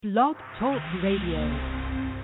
Blog Talk Radio.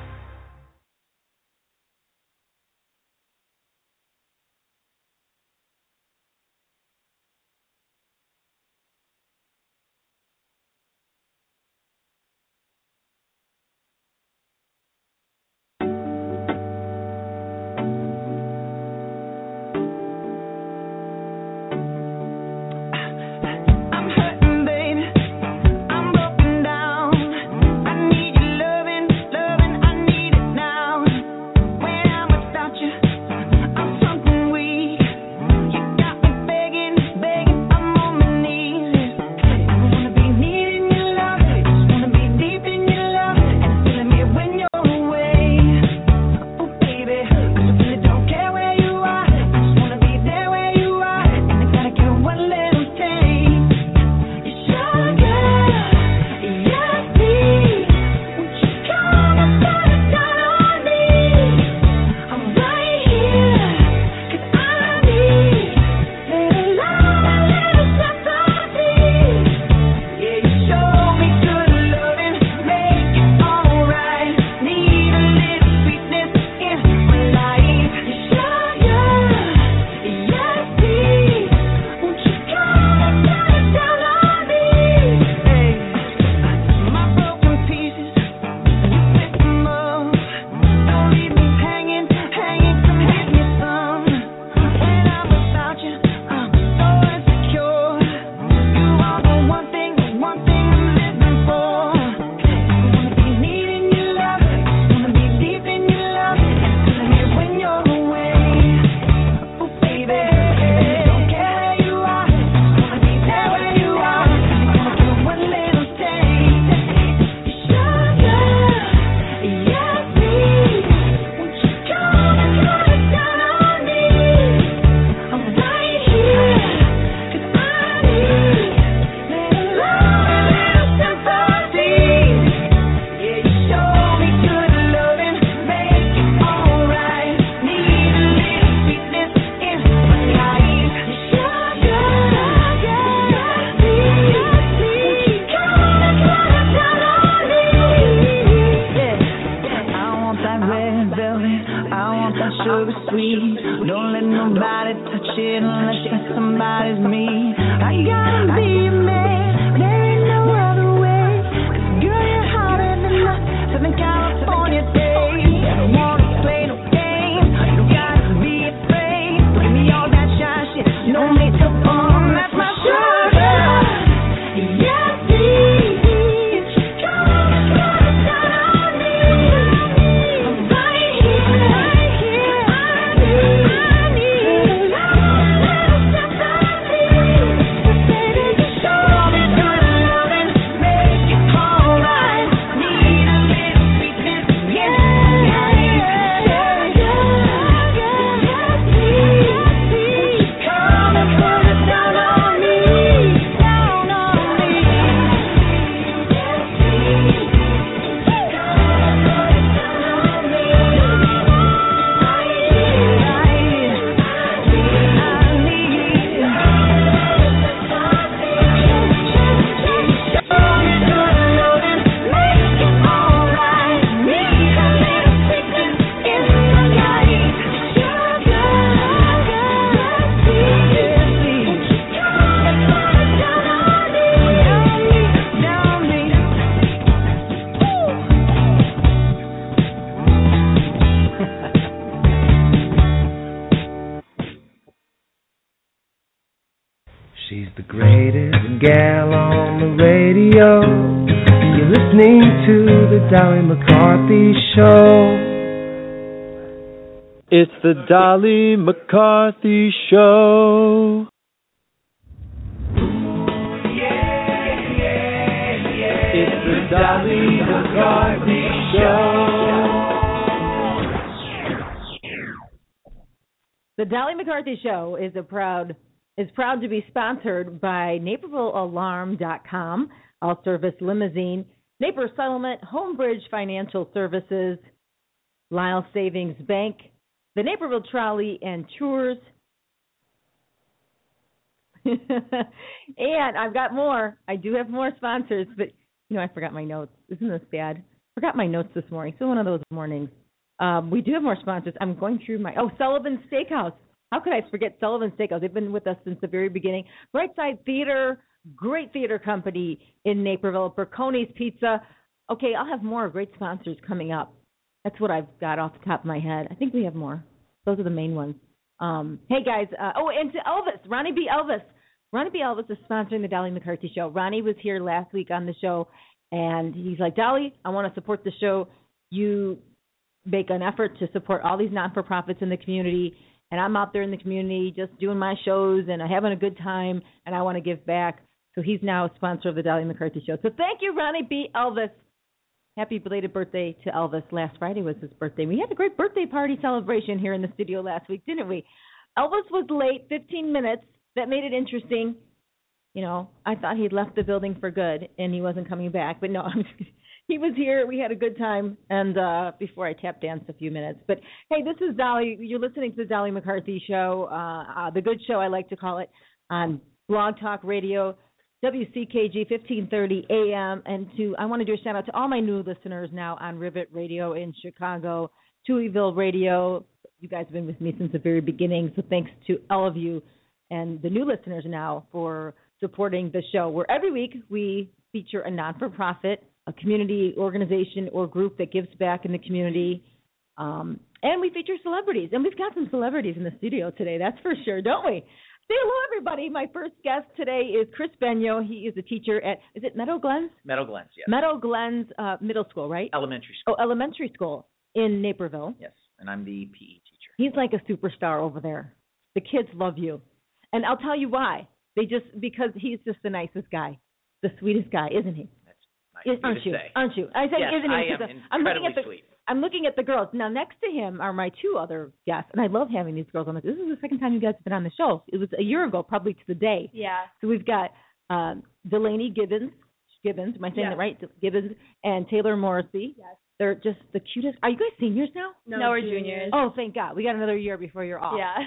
Dolly McCarthy Show. It's the Dolly McCarthy Show. It's the Dolly McCarthy Show. The Dolly McCarthy Show is proud to be sponsored by NapervilleAlarm.com, All Service Limousine, Naper Settlement, Homebridge Financial Services, Lyle Savings Bank, the Naperville Trolley and Tours, and I've got more. I do have more sponsors, but I forgot my notes. Isn't this bad? Forgot my notes this morning. So one of those mornings. We do have more sponsors. I'm going through Sullivan Steakhouse. How could I forget Sullivan Steakhouse? They've been with us since the very beginning. Brightside Theater, great theater company in Naperville. Berconi's Pizza. Okay, I'll have more great sponsors coming up. That's what I've got off the top of my head. I think we have more. Those are the main ones. Hey, guys. And to Elvis, Ronnie B. Elvis. Ronnie B. Elvis is sponsoring the Dolly McCarthy Show. Ronnie was here last week on the show, and he's like, Dolly, I want to support the show. You make an effort to support all these not-for-profits in the community, and I'm out there in the community just doing my shows and having a good time, and I want to give back. So he's now a sponsor of the Dolly McCarthy Show. So thank you, Ronnie B. Elvis. Happy belated birthday to Elvis. Last Friday was his birthday. We had a great birthday party celebration here in the studio last week, didn't we? Elvis was late, 15 minutes. That made it interesting. I thought he'd left the building for good and he wasn't coming back. But no, he was here. We had a good time. And before I tap danced a few minutes. But, hey, this is Dolly. You're listening to the Dolly McCarthy Show, the good show I like to call it, on Blog Talk Radio, WCKG 1530 AM. And I want to do a shout-out to all my new listeners now on Rivet Radio in Chicago, Tuieville Radio. You guys have been with me since the very beginning, so thanks to all of you and the new listeners now for supporting the show, where every week we feature a non-for-profit, a community organization or group that gives back in the community, and we feature celebrities. And we've got some celebrities in the studio today, that's for sure, don't we? Say hello, everybody. My first guest today is Chris Benyo. He is a teacher at, is it Meadow Glens? Meadow Glens, yes. Meadow Glens Middle School, right? Elementary school. Oh, elementary school in Naperville. Yes, and I'm the PE teacher. He's like a superstar over there. The kids love you. And I'll tell you why. Because he's just the nicest guy, the sweetest guy, isn't he? That's nice aren't you? say. Aren't you? I say, yes, isn't he? I am incredibly sweet. I'm looking at the girls. Now, next to him are my two other guests, and I love having these girls on this. This is the second time you guys have been on the show. It was a year ago, probably to the day. Yeah. So we've got Delaney Gibbons. Am I saying that right? Gibbons and Taylor Morrissey. Yes. They're just the cutest. Are you guys seniors now? No, we're juniors. Oh, thank God. We got another year before you're off. Yeah.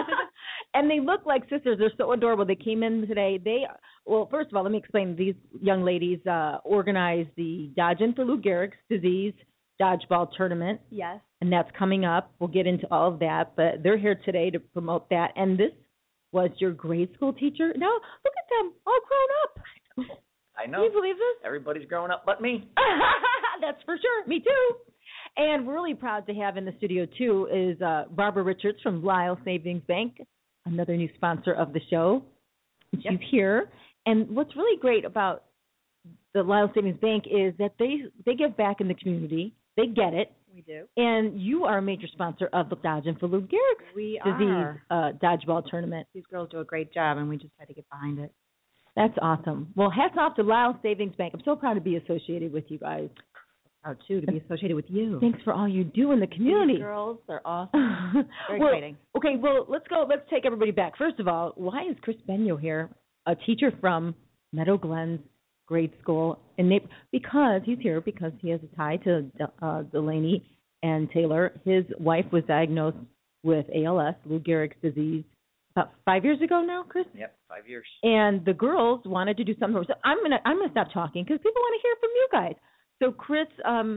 And they look like sisters. They're so adorable. They came in today. Well, first of all, let me explain. These young ladies organized the Dodging for Lou Gehrig's disease dodgeball tournament. Yes. And that's coming up. We'll get into all of that. But they're here today to promote that. And this was your grade school teacher. Now, look at them, all grown up. I know. Can you believe this? Everybody's growing up but me. That's for sure. Me too. And we're really proud to have in the studio, too, is Barbara Richards from Lyle Savings Bank, another new sponsor of the show. She's here. And what's really great about the Lyle Savings Bank is that they give back in the community. They get it. We do. And you are a major sponsor of the Dodging for Lou Gehrig's disease dodgeball tournament. These girls do a great job, and we just had to get behind it. That's awesome. Well, hats off to Lyle Savings Bank. I'm so proud to be associated with you guys. Proud, too, to be associated with you. Thanks for all you do in the community. These girls, they're awesome. Very exciting. Okay, well, let's go. Let's take everybody back. First of all, why is Chris Benyo here, a teacher from Meadow Glens Grade School in Naples? Because he's here because he has a tie to Delaney and Taylor. His wife was diagnosed with ALS, Lou Gehrig's disease, about 5 years ago now, Chris? Yep, 5 years. And the girls wanted to do something. So I'm gonna stop talking because people want to hear from you guys. So Chris,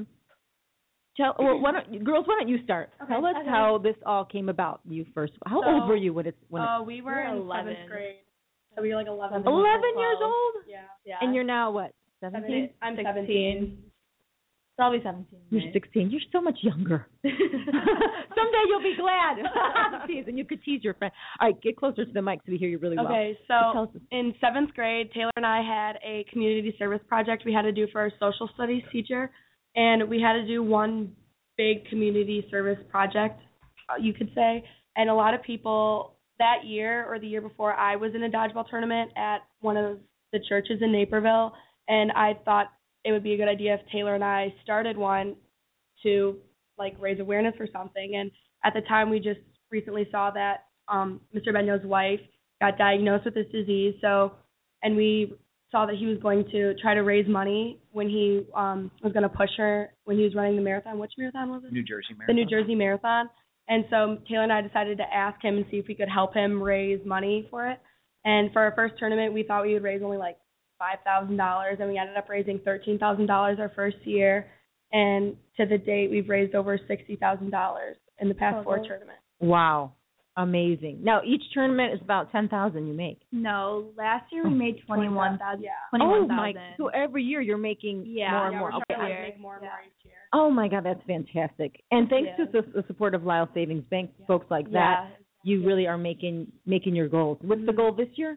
why don't you start? Okay, Tell us how this all came about. You first. How old were you when it? We were in 11. 7th grade. So we were like 11. 11 years old? Yeah. And you're now what? 17? I'm 16. 17. So I'll be 17. You're 16. You're so much younger. Someday you'll be glad. And you could tease your friend. All right, get closer to the mic so we hear you really well. Okay, so in 7th grade, Taylor and I had a community service project we had to do for our social studies teacher, and we had to do one big community service project, you could say. And a lot of people that year or the year before, I was in a dodgeball tournament at one of the churches in Naperville, and I thought it would be a good idea if Taylor and I started one to raise awareness for something. And at the time, we just recently saw that Mr. Benyo's wife got diagnosed with this disease. And we saw that he was going to try to raise money when he was going to push her when he was running the marathon. Which marathon was it? New Jersey Marathon. The New Jersey Marathon. And so Taylor and I decided to ask him and see if we could help him raise money for it. And for our first tournament, we thought we would raise only $5,000, and we ended up raising $13,000 our first year. And to the date, we've raised over $60,000 in the past 4 tournaments. Wow. Amazing. Now, each tournament is about $10,000 you make. No, last year we made 21,000. Yeah. Oh, my. So every year you're making more and more. We're Okay. trying to make more and more each year. Oh, my God, that's fantastic. And thanks to the support of Lyle Savings Bank, folks like that, you really are making your goals. What's the goal this year?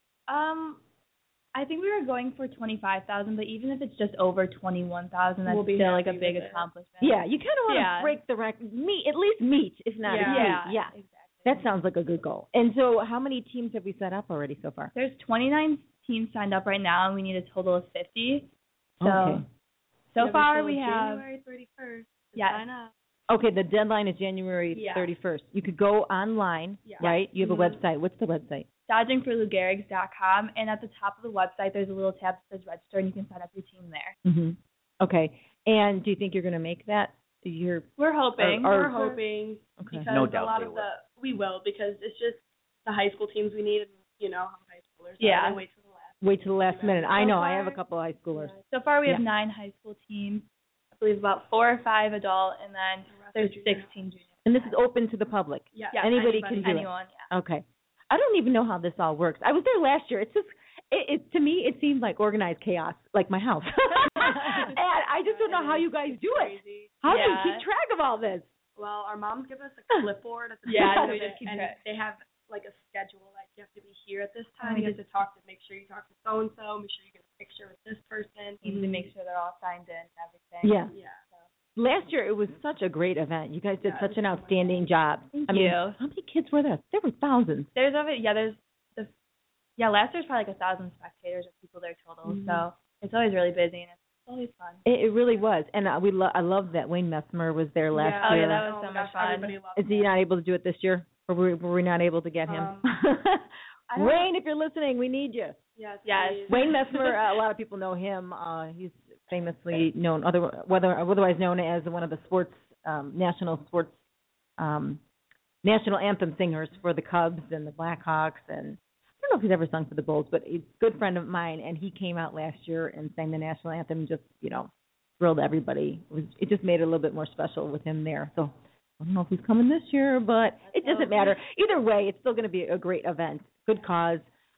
I think we were going for 25,000, but even if it's just over 21,000, that's We'll be still like a happy big with it. accomplishment. Yeah, you kind of want to break the record. At least meet, if not exceed. Yeah. Exactly. That sounds like a good goal. And so how many teams have we set up already so far? There's 29 teams signed up right now, and we need a total of 50. So, Okay. so far we have January 31st. Yes. Sign up. Okay, the deadline is January 31st. You could go online, right? You have a website. What's the website? dodgingforlugarigs.com, and at the top of the website, there's a little tab that says register, and you can sign up your team there. Mm-hmm. Okay. And do you think you're going to make that? We're hoping. We're hoping Okay. because No a doubt lot they of will. we will, because it's just the high school teams we need, and you know how high schoolers Yeah. are. They wait till the last. Wait till the last minute. I So know. I have a far- couple of high schoolers. So far, we have Yeah. 9 high school teams. I believe about 4 or 5 adult, and then there's junior. 16 junior. And this is open to the public. Yeah. Anybody can do it. Anyone, yeah. Okay. I don't even know how this all works. I was there last year. It's just, to me, it seemed like organized chaos, like my house. And I just don't know how you guys do it. Crazy. How do you Yeah. keep track of all this? Well, our moms give us a clipboard at the Yeah, top we of it, just keep and track. they have like a schedule, like you have to be here at this time. we You have to make sure you talk to so and so. Make sure you get a picture with this person. Teams to make sure they're all signed in and everything. Yeah. Yeah. Last year, it was such a great event. You guys did Yeah, such it an was so much outstanding job. Thank I mean, you. how many kids were there? There were thousands. There's last year's probably like 1,000 spectators or people there total. So it's always really busy, and it's always fun. It really was. And I love that Wayne Messmer was there last Oh, year. yeah, that was Oh so my much gosh, fun. everybody loved Is he that. not able to do it this year? Or were we not able to get him? I don't Wayne, if you're listening, we need you. Yes. Yes. please. Wayne Messmer, a lot of people know him. He's famously known, otherwise known as one of the national anthem singers for the Cubs and the Blackhawks. And I don't know if he's ever sung for the Bulls, but he's a good friend of mine. And he came out last year and sang the national anthem and just, thrilled everybody. It just made it a little bit more special with him there. So I don't know if he's coming this year, but it doesn't matter. Either way, it's still going to be a great event. Good cause.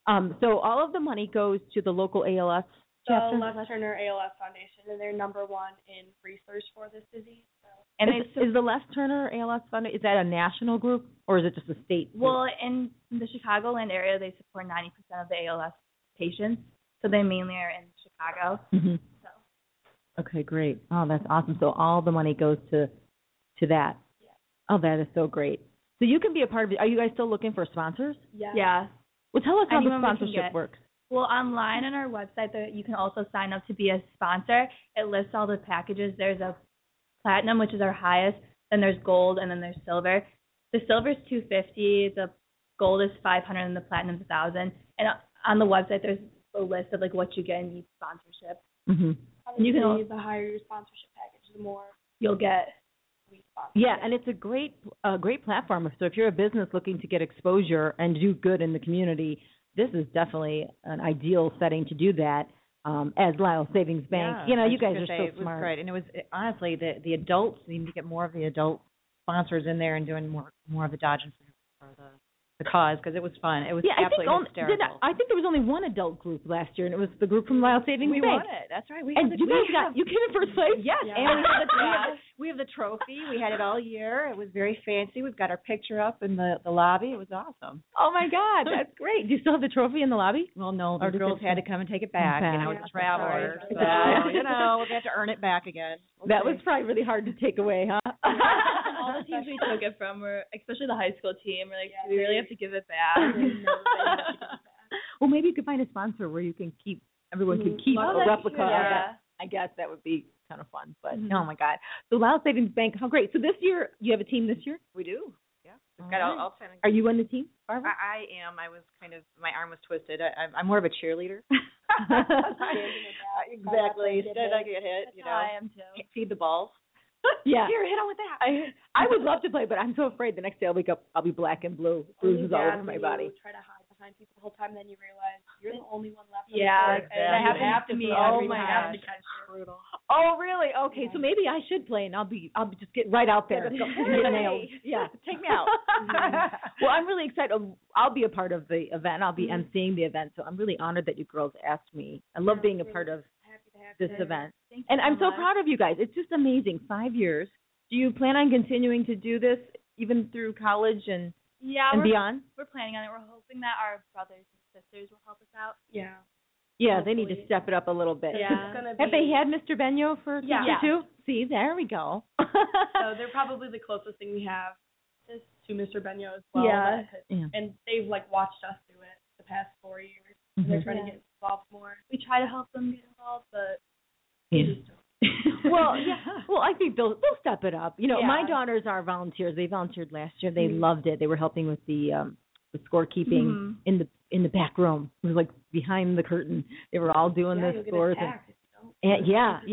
So all of the money goes to the local ALS chapter. The Les Turner ALS Foundation, and they're number 1 in research for this disease. So. And is the Les Turner ALS Foundation, is that a national group or is it just a state group? Well, in the Chicagoland area, they support 90% of the ALS patients, so they mainly are in Chicago. Mm-hmm. So. Okay, great. Oh, that's awesome. So all the money goes to that. Yeah. Oh, that is so great. So you can be a part of it. Are you guys still looking for sponsors? Yeah. Well, tell us how Anyone the we can sponsorship get. works. Well, online on our website, you can also sign up to be a sponsor. It lists all the packages. There's a platinum, which is our highest. Then there's gold, and then there's silver. The silver is $250. The gold is $500, and the platinum is $1,000. And on the website, there's a list of what you get in each sponsorship. Mm-hmm. And you can the higher your sponsorship package, the more you'll get. Yeah, and it's a great platform. So if you're a business looking to get exposure and do good in the community, this is definitely an ideal setting to do that. As Lyle Savings Bank, you guys are so smart. It was great, and it was honestly the adults need to get more of the adult sponsors in there and doing more of the dodging for the cause, because it was fun. It was absolutely hysterical. I think there was only one adult group last year, and it was the group from Lyle Savings We Bank. won it. That's right. And you came in first place. Yes, Yeah. and we have the trophy. We had it all year. It was very fancy. We've got our picture up in the lobby. It was awesome. Oh my God, that's great. Do you still have the trophy in the lobby? Well, no, Or the did girls it- had to come and take it back. Okay. It's a traveler. Sorry. So, we're going to have to earn it back again. That was probably really hard to take away, huh? All the teams we took it from were, especially the high school team, were like, do we really have to give it back? Well, maybe you could find a sponsor where you can everyone can keep Oh, a that's replica true. of Yeah. it. I guess that would be kind of fun. But oh my God. So Lyle Savings Bank, how great. So this year, you have a team this year? We do. Yeah. We've All got right. all kind of. Are you on the team, Barbara? I am. I was my arm was twisted. I'm more of a cheerleader. Exactly. Instead I get hit, I am too. feed the balls. Yeah. Here, hit on with that. I would love to play, but I'm so afraid the next day I'll wake up, I'll be black and blue, bruises all over my body. Try to hide behind people the whole time, then you realize you're the only one left. Yeah, exactly. That happens to me. Oh every my time. gosh. It's brutal. Oh, really? Okay, so maybe I should play, and I'll be just get right out there. Hey. Get nailed. Yeah, take me out. Well, I'm really excited. I'll be a part of the event. I'll be emceeing the event, so I'm really honored that you girls asked me. I love being a part of this event, and I'm so proud of you guys. It's just amazing. 5 years. Do you plan on continuing to do this even through college and beyond? We're planning on it. We're hoping that our brothers and sisters will help us out. Yeah. Yeah, they need to step it up a little bit. Yeah. Have they had Mr. Benyo for teacher too? See, there we go. So they're probably the closest thing we have to Mr. Benyo as well. Yeah. And they've watched us do it the past 4 years. And they're trying to get involved more. We try to help them get involved, but Well, I think they'll step it up. My daughters are volunteers. They volunteered last year. They loved it. They were helping with the scorekeeping in the back room. It was like behind the curtain. They were all doing the scores. And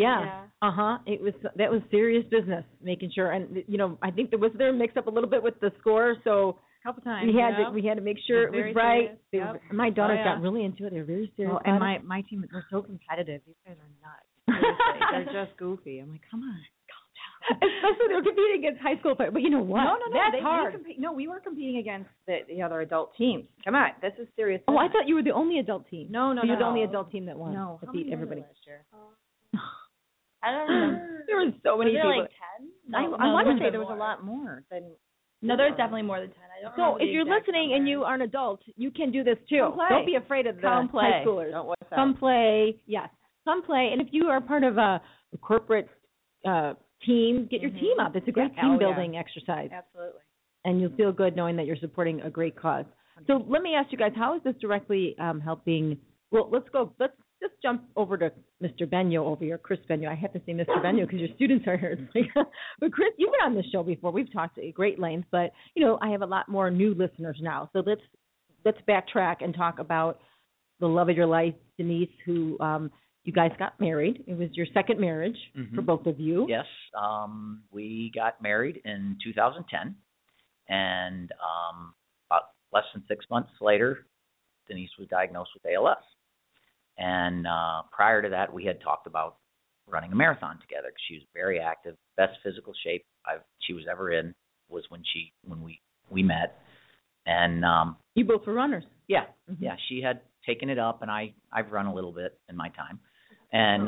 that was serious business, making sure. And I think there mixed up a little bit with the score, so a couple times we had to make sure it was right. My daughters got really into it. They were very serious. And my team, we're so competitive. These guys are nuts. They're just goofy. I'm like, come on. Especially they're competing against high school players. But you know what? No. That's hard. We were competing against the other adult teams. Come on, this is serious business. Oh, I thought you were the only adult team. No. You're the only adult team that won. No, that beat everybody last year. I don't remember. There were so many people. Like 10? I want to say there was a lot more than. No, there's definitely more than 10. I don't So if you're listening and you are an adult, you can do this too. Come play. Don't be afraid of the high schoolers. Come play. Yes. Come play. And if you are part of a corporate team, get your team up. It's a great team building exercise. Absolutely. And you'll feel good knowing that you're supporting a great cause. So let me ask you guys, how is this directly helping? Well, let's just jump over to Mr. Benyo over here, Chris Benyo. I have to say Mr. Benyo because your students are here. But Chris, you've been on this show before. We've talked at great length, but I have a lot more new listeners now. So let's backtrack and talk about the love of your life, Denise, who you guys got married. It was your second marriage for both of you. Yes, we got married in 2010, and about less than 6 months later, Denise was diagnosed with ALS. And prior to that, we had talked about running a marathon together because she was very active. Best physical shape she was ever in was when we met. And you both were runners. Yeah, yeah. She had taken it up, and I've run a little bit in my time. And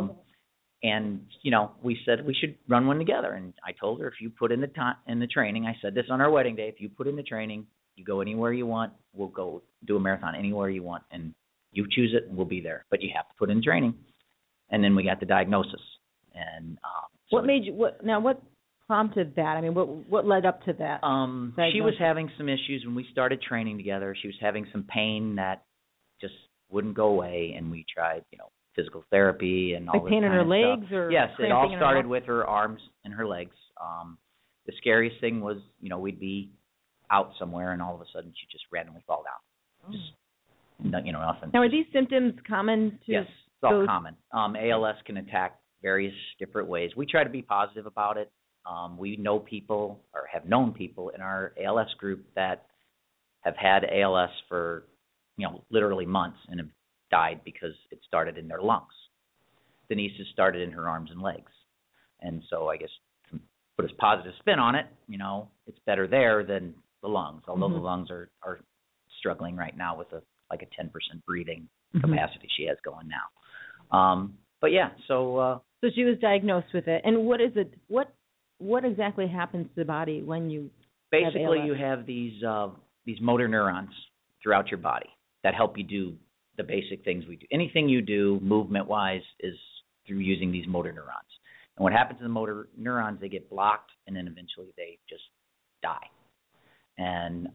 we said we should run one together. And I told her, if you put in the training, I said this on our wedding day, if you put in the training, you go anywhere you want. We'll go do a marathon anywhere you want, and you choose it, and we'll be there. But you have to put in training. And then we got the diagnosis. And what made you? What prompted that? I mean, what led up to that? She was having some issues when we started training together. She was having some pain that just wouldn't go away, and we tried, physical therapy and all this pain in her legs, or yes, it all started with her arms and her legs. The scariest thing was, we'd be out somewhere, and all of a sudden she'd just randomly fall down. Just nothing. Now, are these symptoms common to? Yes, it's all common. ALS can attack various different ways. We try to be positive about it. We know people, or have known people in our ALS group that have had ALS for, literally months and have died because it started in their lungs. Denise's started in her arms and legs. And so I guess to put a positive spin on it, it's better there than the lungs, although the lungs are struggling right now with a 10% breathing capacity she has going now. But yeah, so she was diagnosed with it. And what is it? What exactly happens to the body when you basically have ALS? You have these motor neurons throughout your body that help you do the basic things we do. Anything you do movement-wise is through using these motor neurons. And what happens to the motor neurons, they get blocked, and then eventually they just die. And,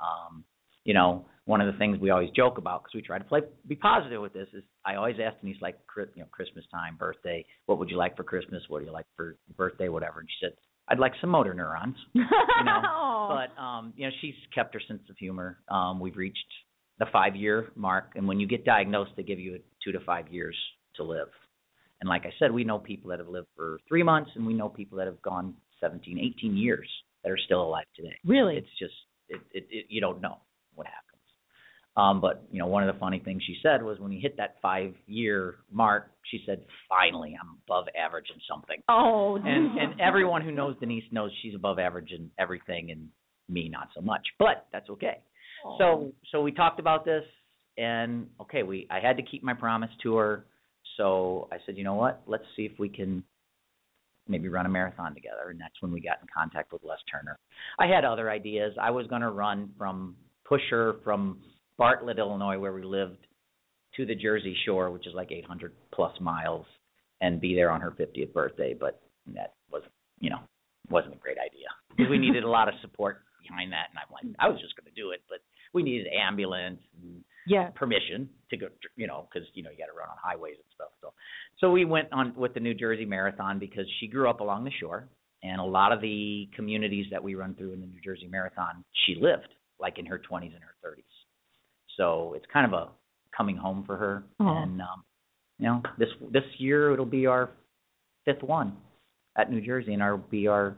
one of the things we always joke about, because we try to be positive with this, is I always ask Denise, Christmas time, birthday, what would you like for Christmas? What do you like for birthday, whatever? And she said, I'd like some motor neurons. But, she's kept her sense of humor. We've reached the 5-year mark, and when you get diagnosed, they give you 2 to 5 years to live. And like I said, we know people that have lived for 3 months, and we know people that have gone 17, 18 years that are still alive today. Really? It's just, you don't know what happens. But, one of the funny things she said was when he hit that 5-year mark, she said, finally, I'm above average in something. Oh. And everyone who knows Denise knows she's above average in everything, and me not so much. But that's okay. Oh. So we talked about this, and, I had to keep my promise to her. So I said, you know what, let's see if we can maybe run a marathon together. And that's when we got in contact with Les Turner. I had other ideas. I was going to run push her from Bartlett, Illinois, where we lived, to the Jersey Shore, which is like 800 plus miles, and be there on her 50th birthday. But that wasn't a great idea because we needed a lot of support behind that. And I'm like, I was just going to do it, but we needed an ambulance and permission to go, because, you got to run on highways and stuff. So we went on with the New Jersey Marathon because she grew up along the shore, and a lot of the communities that we run through in the New Jersey Marathon, she lived, like in her 20s and her 30s. So it's kind of a coming home for her. And, this year it'll be our 5th one at New Jersey, and it'll be our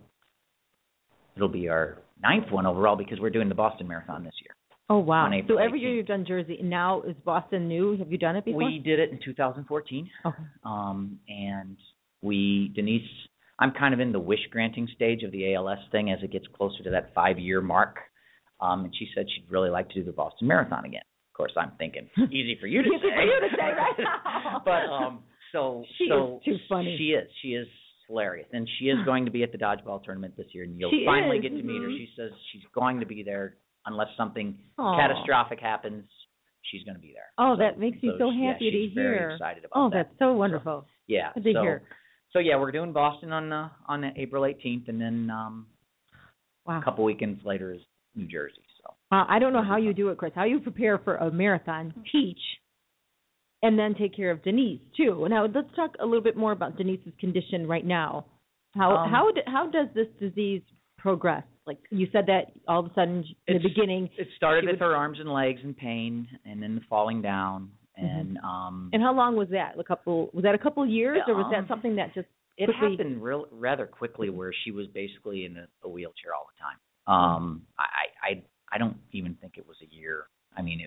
9th one overall because we're doing the Boston Marathon this year. Oh, wow. So every 18th. year you've done Jersey. Now is Boston new? Have you done it before? We did it in 2014. Okay. And Denise, I'm kind of in the wish granting stage of the ALS thing as it gets closer to that 5-year mark. And she said she'd really like to do the Boston Marathon again. Of course, I'm thinking, easy for you to say. Easy for you to say, right? But she is too funny. She is hilarious. And she is going to be at the dodgeball tournament this year, and you'll she finally is. get to meet her. She says she's going to be there unless something catastrophic happens. She's going to be there. Oh, that makes me so happy to she's hear. Very excited about that. Oh, that's so wonderful. So, Good to hear. So we're doing Boston on April 18th, and then a couple weekends later is New Jersey. So I don't know how you do it, Chris. How you prepare for a marathon, teach, and then take care of Denise too. Now let's talk a little bit more about Denise's condition right now. How does this disease progress? Like you said that all of a sudden in the beginning, it started with her arms and legs in pain, and then falling down. And and how long was that? Was that a couple years, or was that something that just it happened rather quickly, where she was basically in a wheelchair all the time. I don't even think it was a year. I mean,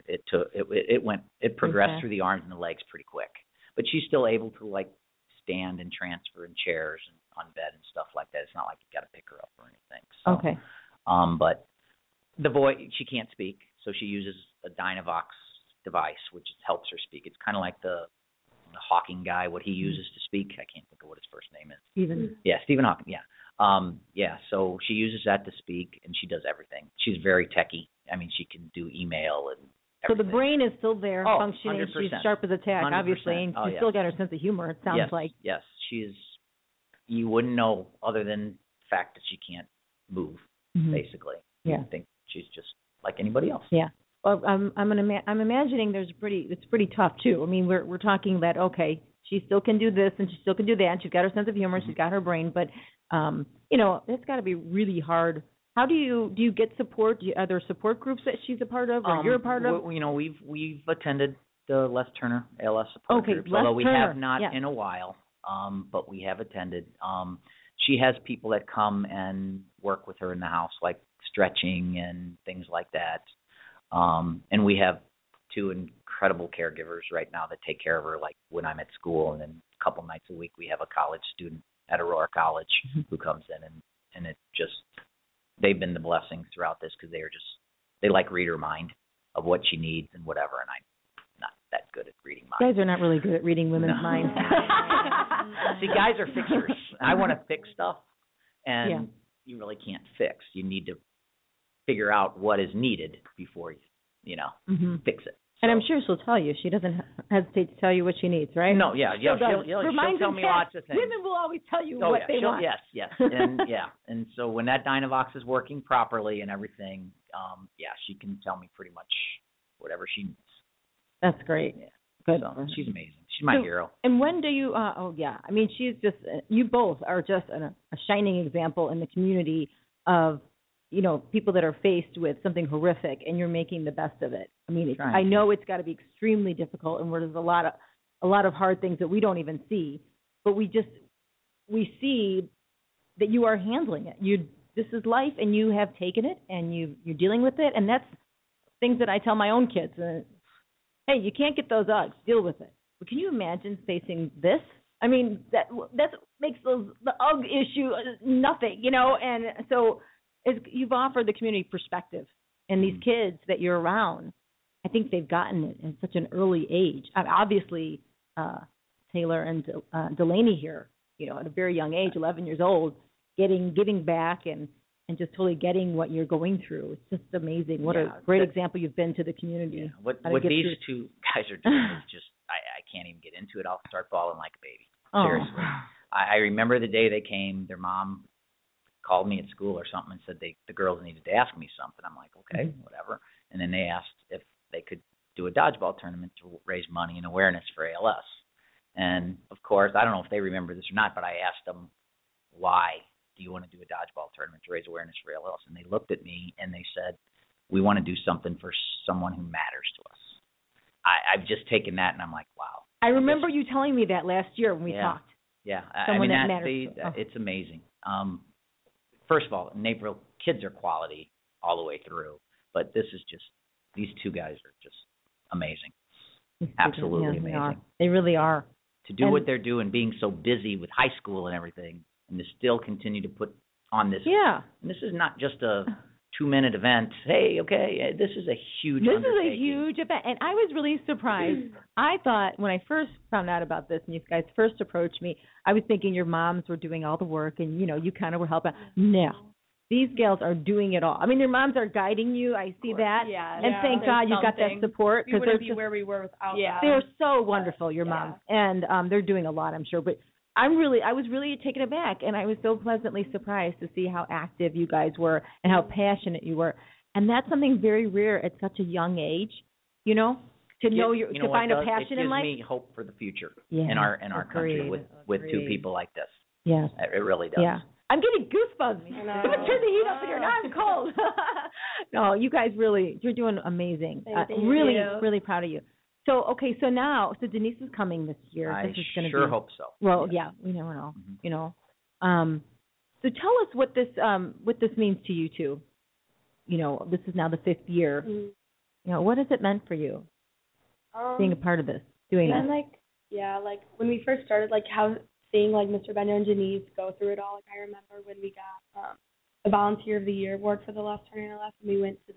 it progressed through the arms and the legs pretty quick. But she's still able to stand and transfer in chairs and on bed and stuff like that. It's not like you got to pick her up or anything. So, okay. But the voice, she can't speak, so she uses a Dynavox device, which helps her speak. It's kind of like the Hawking guy, what he uses to speak. I can't think of what his first name is. Stephen. Yeah, Stephen Hawking. Yeah. So she uses that to speak, and she does everything. She's very techie. I mean, she can do email and everything. So the brain is still there, functioning. 100%. She's sharp as a tack, 100%. obviously, and she's still got her sense of humor. It sounds like. Yes, she's. You wouldn't know other than the fact that she can't move. Basically, yeah. I think she's just like anybody else. Yeah. Well, I'm imagining it's pretty tough too. I mean, we're talking that she still can do this and she still can do that. She's got her sense of humor. She's got her brain, but it's got to be really hard. How do you get support? Are there support groups that she's a part of, or you're a part of? We've attended the Les Turner ALS support groups, although we have not in a while. But we have attended. She has people that come and work with her in the house, like stretching and things like that. And we have 2 incredible caregivers right now that take care of her, like when I'm at school, and then a couple nights a week we have a college student at Aurora College who comes in, and it just, they've been the blessings throughout this because they read her mind of what she needs and whatever, and I'm not that good at reading minds. You guys are not really good at reading women's minds. See, guys are fixers. I want to fix stuff, and you really can't fix. You need to figure out what is needed before you fix it. And I'm sure she'll tell you. She doesn't hesitate to tell you what she needs, right? No, she'll tell me lots of things. Women will always tell you what they want. Yes, and so when that Dynavox is working properly and everything, she can tell me pretty much whatever she needs. That's great. Yeah. Good. So she's amazing. She's my hero. And when do you? I mean, she's just. You both are just a shining example in the community of, people that are faced with something horrific, and you're making the best of it. I mean, I know it's got to be extremely difficult, and there's a lot of hard things that we don't even see, but we see that you are handling it. This is life, and you have taken it, and you're dealing with it, and that's things that I tell my own kids. Hey, you can't get those Uggs. Deal with it. But can you imagine facing this? I mean, that makes the Ugg issue nothing, you know. And so you've offered the community perspective, and these kids that you're around, I think they've gotten it in such an early age. Obviously, Taylor and Delaney here, you know, at a very young age, 11 years old, giving back and just totally getting what you're going through. It's just amazing. What a great example you've been to the community. Yeah. What these two guys are doing is just, I can't even get into it. I'll start bawling like a baby. Seriously. I remember the day they came, their mom called me at school or something and said the girls needed to ask me something. I'm like, okay, whatever. And then they asked if they could do a dodgeball tournament to raise money and awareness for ALS. And, of course, I don't know if they remember this or not, but I asked them, why do you want to do a dodgeball tournament to raise awareness for ALS? And they looked at me and they said, we want to do something for someone who matters to us. I've just taken that and I'm like, wow. I remember you telling me that last year when we talked. Yeah, someone I mean, that matters. it's amazing. First of all, Naperville kids are quality all the way through, but this is just, these two guys are just amazing. Absolutely amazing. They really are. To do what they're doing, being so busy with high school and everything, and to still continue to put on this. Yeah. And this is not just a 2-minute event. Hey, okay, this is a huge This is a huge event, and I was really surprised. I thought when I first found out about this and you guys first approached me, I was thinking your moms were doing all the work and, you know, you kind of were helping. No. These gals are doing it all. I mean, your moms are guiding you. I see that. Yeah. And thank God you've got that support. We wouldn't be where we were without them. They're so wonderful, your moms. And they're doing a lot, I'm sure. But I was really taken aback, and I was so pleasantly surprised to see how active you guys were and how passionate you were. And that's something very rare at such a young age, you know, to to find a passion in life. It gives me hope for the future in our country with two people like this. Yes. It really does. Yeah. I'm getting goosebumps. Someone turn the heat up in here. Now I'm cold. No, you guys you're doing amazing. Really, really proud of you. So, okay, so Denise is coming this year. I sure hope so. Well, yeah, we never know, you know. So tell us what this means to you two. You know, this is now the 5th year. Mm-hmm. You know, what has it meant for you being a part of this, doing this? Like when we first started, like how seeing like Mr. Bender and Denise go through it all. Like I remember when we got the Volunteer of the Year award for the last turner left, and we went to the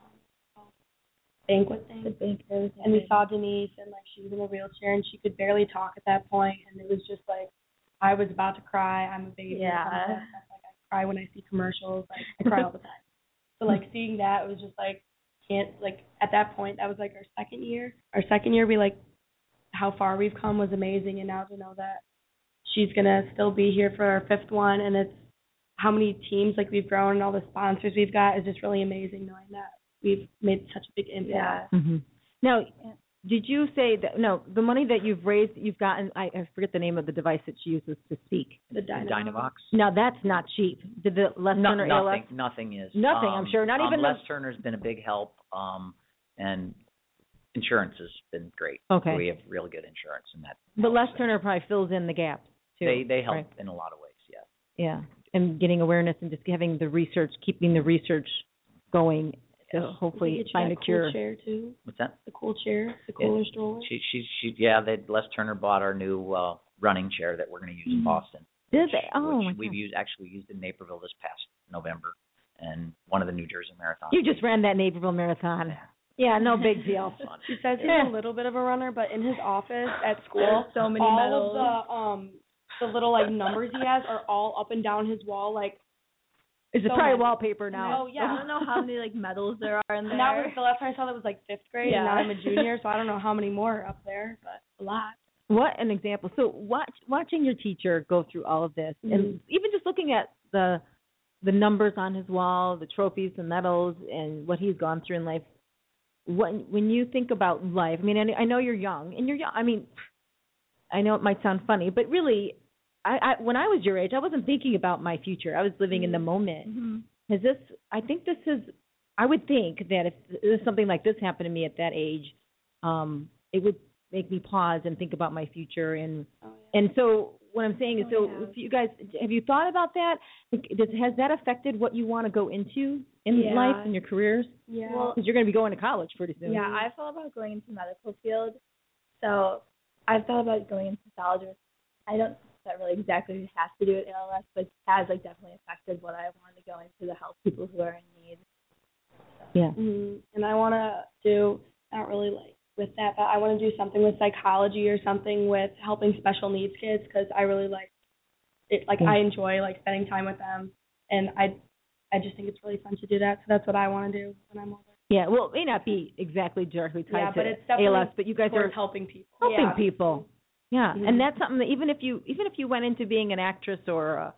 banquet thing. And we saw Denise, and like she was in a wheelchair, and she could barely talk at that point, and it was just like I was about to cry. I'm a baby. Yeah. Like I cry when I see commercials. Like I cry all the time. So like seeing that, it was just like at that point that was like our second year. Our second year, we like how far we've come was amazing, and now to know that she's gonna still be here for our 5th one, and it's how many teams like we've grown and all the sponsors we've got is just really amazing knowing that we've made such a big impact. Yeah. Mm-hmm. Now, did you say that the money that you've raised, you've gotten? I forget the name of the device that she uses to speak. The Dynavox. No, that's not cheap. Did the Les Turner ALS? Nothing is. Nothing, I'm sure. Not even Les Turner's been a big help, and insurance has been great. Okay. We have really good insurance in that. But Les Turner probably fills in the gaps too. They help in a lot of ways. Yeah. Yeah, and getting awareness and just having the research, keeping the research going to hopefully find a cure. Cool chair too. What's that? The cool chair, the cooler stroller. Les Turner bought our new running chair that we're going to use in Boston. Did they? Oh, my God. We've used in Naperville this past November, and one of the New Jersey marathons. You just ran that Naperville marathon. Yeah, no big deal. She says he's a little bit of a runner, but in his office at school, so many medals. All of the little like numbers he has are all up and down his wall. Like, it's probably wallpaper now. Oh yeah, I don't know how many like medals there are in there. Now the last time I saw that was like 5th grade, and now I'm a junior, so I don't know how many more are up there, but a lot. What an example! So watching your teacher go through all of this, and even just looking at the numbers on his wall, the trophies, the medals, and what he's gone through in life. When you think about life, I mean, I know you're young, and you're young. I mean, I know it might sound funny, but really, I when I was your age, I wasn't thinking about my future. I was living in the moment. Mm-hmm. I would think that if something like this happened to me at that age, it would make me pause and think about my future. And so what I'm saying is, so if you guys, have you thought about that? Has that affected what you want to go into in life and your careers? Yeah. Well, because you're going to be going to college pretty soon. yeah, I've thought about going into the medical field. So I've thought about going into pathology. I don't think that really exactly has to do with ALS, but it has like definitely affected what I wanted to go into, to help people who are in need. Yeah. Mm-hmm. And I want to do, not really like with that, but I want to do something with psychology or something with helping special needs kids, because I really like it. Like I enjoy like spending time with them, and I just think it's really fun to do that. So that's what I want to do when I'm older. Yeah, well, it may not be exactly directly tied but to it's definitely ALS, but you guys are helping people. helping people. Yeah, Mm-hmm. and that's something that even if you went into being an actress or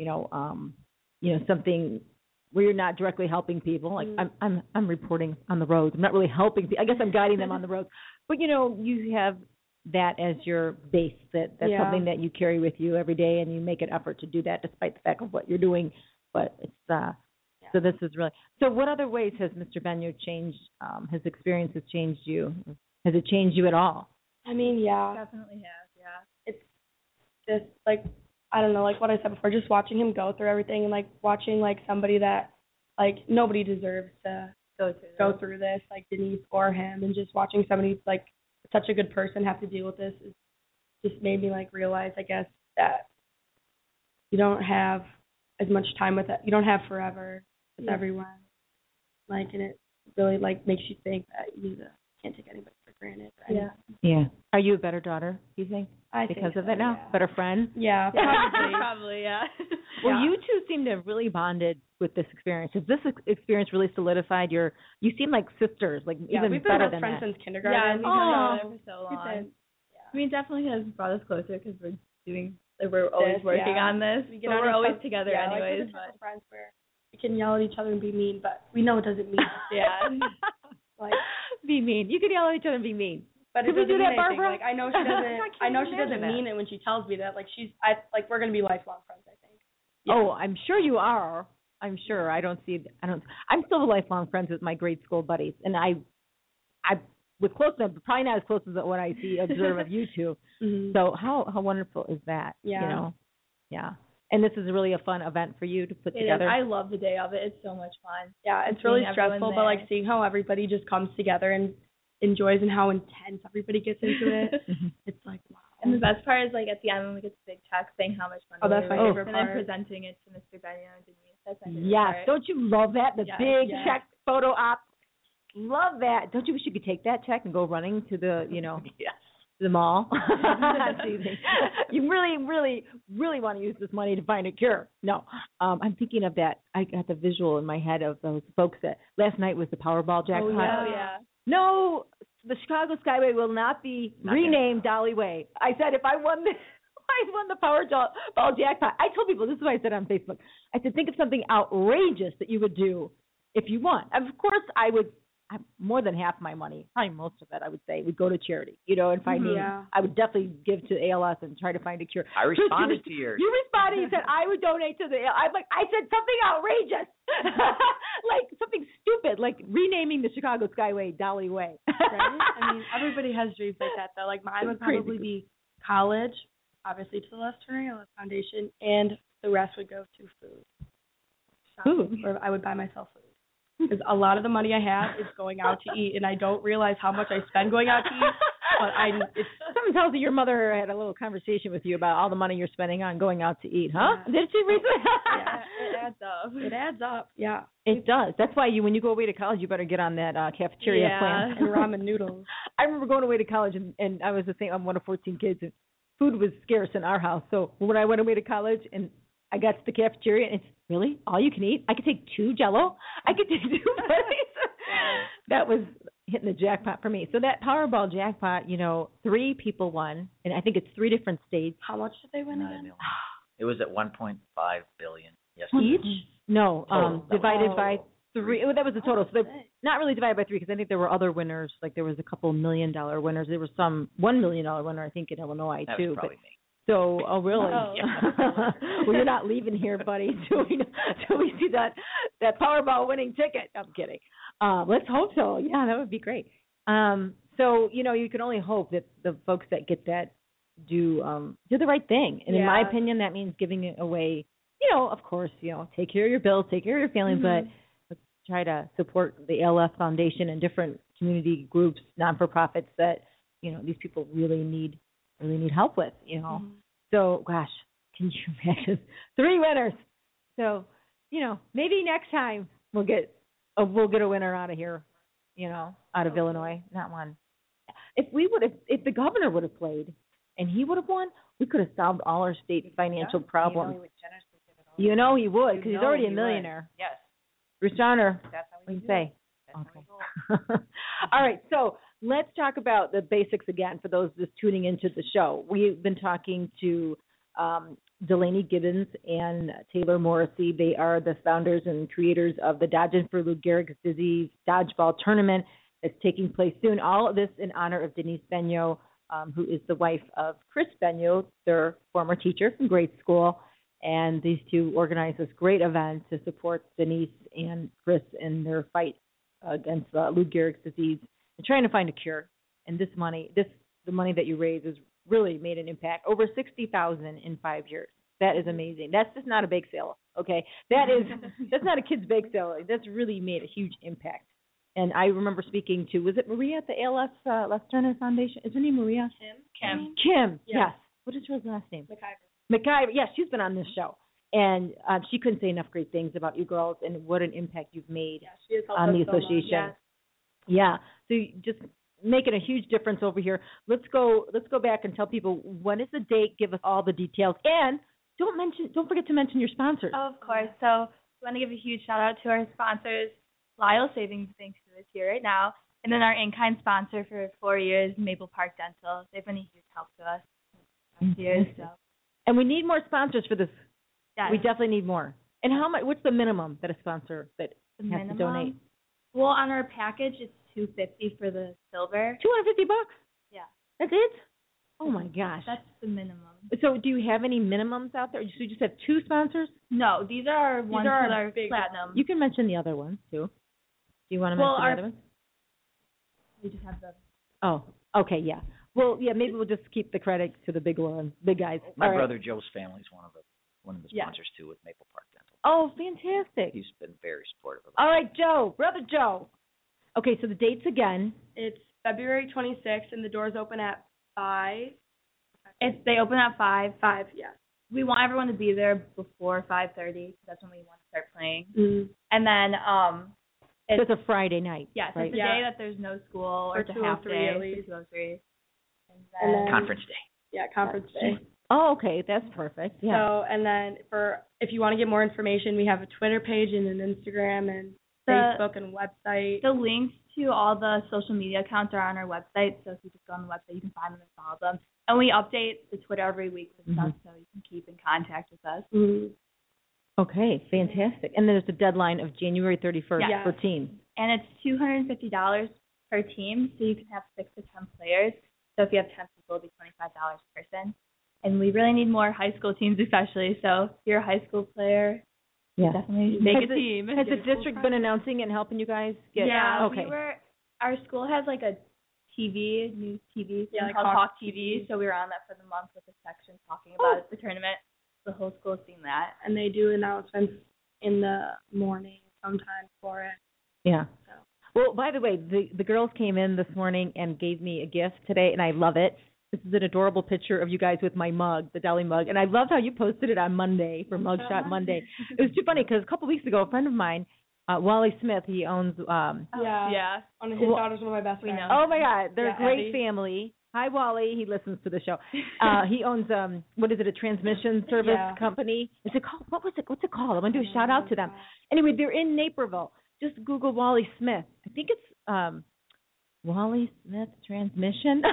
something where you're not directly helping people, like I'm reporting on the roads. I'm not really helping people. I guess I'm guiding them on the roads. But you have that as your base. That's something that you carry with you every day, and you make an effort to do that despite the fact of what you're doing. But it's so this is really. So what other ways has Mr. Benyo changed? His experiences changed you? Has it changed you at all? I mean, yeah. Definitely has, yeah. It's just like, I don't know, like what I said before, just watching him go through everything, and like watching like somebody that like nobody deserves to go through this, like Denise or him, and just watching somebody like such a good person have to deal with this is just made me like realize, I guess, that you don't have as much time with it. You don't have forever with everyone. Like, and it really like makes you think that you can't take anybody for granted. Right? Yeah. Are you a better daughter, do you think? I because think of it now? Yeah. Better friend? Yeah, probably. Probably, yeah. Well, you two seem to have really bonded with this experience. Has this experience really solidified you seem like sisters, like even we've better been than friends that. since kindergarten. Yeah, we've known each other for so long. Yeah. I mean, it definitely has brought us closer because we're always working on this. But we're always together anyways. Like, we're the type of friends where we can yell at each other and be mean, but we know it doesn't mean like be mean. You can yell at each other and be mean. But Can we do that, Barbara? Like I know she doesn't. I know she doesn't mean it when she tells me that. Like we're gonna be lifelong friends. I think. Yeah. Oh, I'm sure you are. I'm sure. I'm still lifelong friends with my grade school buddies, and I was close enough, but probably not as close as what I observe of you two. Mm-hmm. So how wonderful is that? Yeah. Yeah. And this is really a fun event for you to put together. I love the day of it. It's so much fun. Yeah, it's really stressful, but like seeing how everybody just comes together and enjoys and how intense everybody gets into it. It's like, wow. And the best part is like at the end when we get the big check saying how much money that's my favorite and part. then presenting it to Mr. Benyo and Denise. That's my favorite Yes. part. Don't you love that? The big yes. check photo op. Love that. Don't you wish you could take that check and go running to the, Yes. the mall? You really, really, really want to use this money to find a cure. No. I'm thinking of that. I got the visual in my head of those folks that last night was the Powerball jackpot. Oh, yeah. No, the Chicago Skyway will not be renamed Dolly Way. I said if I won the Powerball jackpot. I told people, this is what I said on Facebook. I said, think of something outrageous that you would do if you won. Of course, more than half my money, probably most of it, I would say, would go to charity, and find I would definitely give to ALS and try to find a cure. I responded to yours. You responded. You said, I would donate to I said something outrageous. Like something stupid, like renaming the Chicago Skyway Dolly Way. Right? I mean, everybody has dreams like that, though. Like mine would probably be college, obviously to the Les Turner ALS Foundation, and the rest would go to food. Food? Or I would buy myself food. Because a lot of the money I have is going out to eat, and I don't realize how much I spend going out to eat. But something tells me your mother had a little conversation with you about all the money you're spending on going out to eat, huh? Yeah. Did she recently? Yeah, it adds up. It adds up, yeah. It does. That's why when you go away to college, you better get on that cafeteria plan. And ramen noodles. I remember going away to college, and I was I'm one of 14 kids, and food was scarce in our house. So when I went away to college and I got to the cafeteria, and it's really all you can eat. I could take 2 Jell-O. I could take 2 plates. That was hitting the jackpot for me. So that Powerball jackpot, 3 people won, and I think it's 3 different states. How much did they win again? It was at 1.5 billion. Yes. Each? No, divided by 3. That was the total. So they're not really divided by 3 because I think there were other winners. Like there was a couple $1 million winners. There was some $1 million winner, I think, in Illinois That too. was probably me. So, really? Oh. Well, you're not leaving here, buddy, till we see that Powerball winning ticket. I'm kidding. Let's hope so. Yeah, that would be great. So, you can only hope that the folks that get do the right thing. And in my opinion, that means giving it away. Of course, take care of your bills, take care of your family, but let's try to support the ALS Foundation and different community groups, non-for-profits that, these people really need help with, So, gosh, can you imagine 3 winners? So, maybe next time we'll get a winner out of here, out of Illinois, not one. If the governor would have played and he would have won, we could have solved all our state financial problems. He would, because he's already a millionaire. Yes. Bruce Donner, That's how what do we you do say? it. That's Okay. how we roll. All right, so let's talk about the basics again for those just tuning into the show. We've been talking to Delaney Gibbons and Taylor Morrissey. They are the founders and creators of the Dodging for Lou Gehrig's Disease Dodgeball Tournament that's taking place soon. All of this in honor of Denise Benyo, who is the wife of Chris Benyo, their former teacher from grade school. And these two organized this great event to support Denise and Chris in their fight against Lou Gehrig's disease and trying to find a cure. And the money that you raise has really made an impact. Over $60,000 in 5 years. That is amazing. That's just not a bake sale, okay? That's not a kid's bake sale. That's really made a huge impact. And I remember speaking to, was it Maria at the ALS Les Turner Foundation? Is her name Maria? Kim. Yes. What is her last name? McIver. Yes, she's been on this show. And she couldn't say enough great things about you girls and what an impact you've made on the association. Yeah. So just making a huge difference over here. Let's go back and tell people when is the date, give us all the details, and don't forget to mention your sponsors. Oh, of course. So we want to give a huge shout out to our sponsors, Lyle Savings Bank, who is here right now, and then our in-kind sponsor for 4 years, Maple Park Dental. They've been a huge help to us for years. So. And we need more sponsors for this. Yes. We definitely need more. And how much? What's the minimum that a sponsor that has to donate? Well, on our package, it's $250 for the silver. $250? Yeah. That's it? Oh my gosh. That's the minimum. So do you have any minimums out there? So you just have 2 sponsors? No, these are our ones that are platinum. You can mention the other ones too. Do you want to mention the other ones? We just have the. Oh, okay, yeah. Well, yeah, maybe we'll just keep the credit to the big guys. My brother Joe's family is one of the sponsors too with Maple Park Dental. Oh, fantastic. He's been very supportive of it. All right, Brother Joe. Okay, so the dates again. It's February 26th, and the doors open at 5. They open at 5. 5, yeah. We want everyone to be there before 5:30. That's when we want to start playing. Mm-hmm. And then it's a Friday night. Yes, right? it's the day that there's no school, or it's a half day. At least. 203. And then Conference day. Yeah, conference day. Oh, okay, that's perfect. Yeah. So, and then if you want to get more information, we have a Twitter page and an Instagram and Facebook and website. The links to all the social media accounts are on our website, so if you just go on the website, you can find them and follow them. And we update the Twitter every week with stuff, so you can keep in contact with us. Mm-hmm. Okay, fantastic. And there's a deadline of January 31st for teams. And it's $250 per team, so you can have 6 to 10 players. So if you have 10 people, it'll be $25 per person. And we really need more high school teams especially, so if you're a high school player, definitely make a team. Has the district been announcing it and helping you guys get? Yeah, okay. Our school has like a news TV like called Hawk TV, so we were on that for the month with a section talking about the tournament. The whole school's seen that. And they do announcements in the morning sometimes for it. Yeah. So. Well, by the way, the girls came in this morning and gave me a gift today, and I love it. This is an adorable picture of you guys with my mug, the Dolly mug, and I loved how you posted it on Monday for Mugshot Monday. It was too funny because a couple of weeks ago, a friend of mine, Wally Smith, he owns. His daughter's one of my best friends. Oh my God, they're a great Abby. family. Hi, Wally. He listens to the show. He owns what is it? A transmission service company. Is it called? What's it called? I want to do a shout out to them. Anyway, they're in Naperville. Just Google Wally Smith. I think it's Wally Smith Transmission.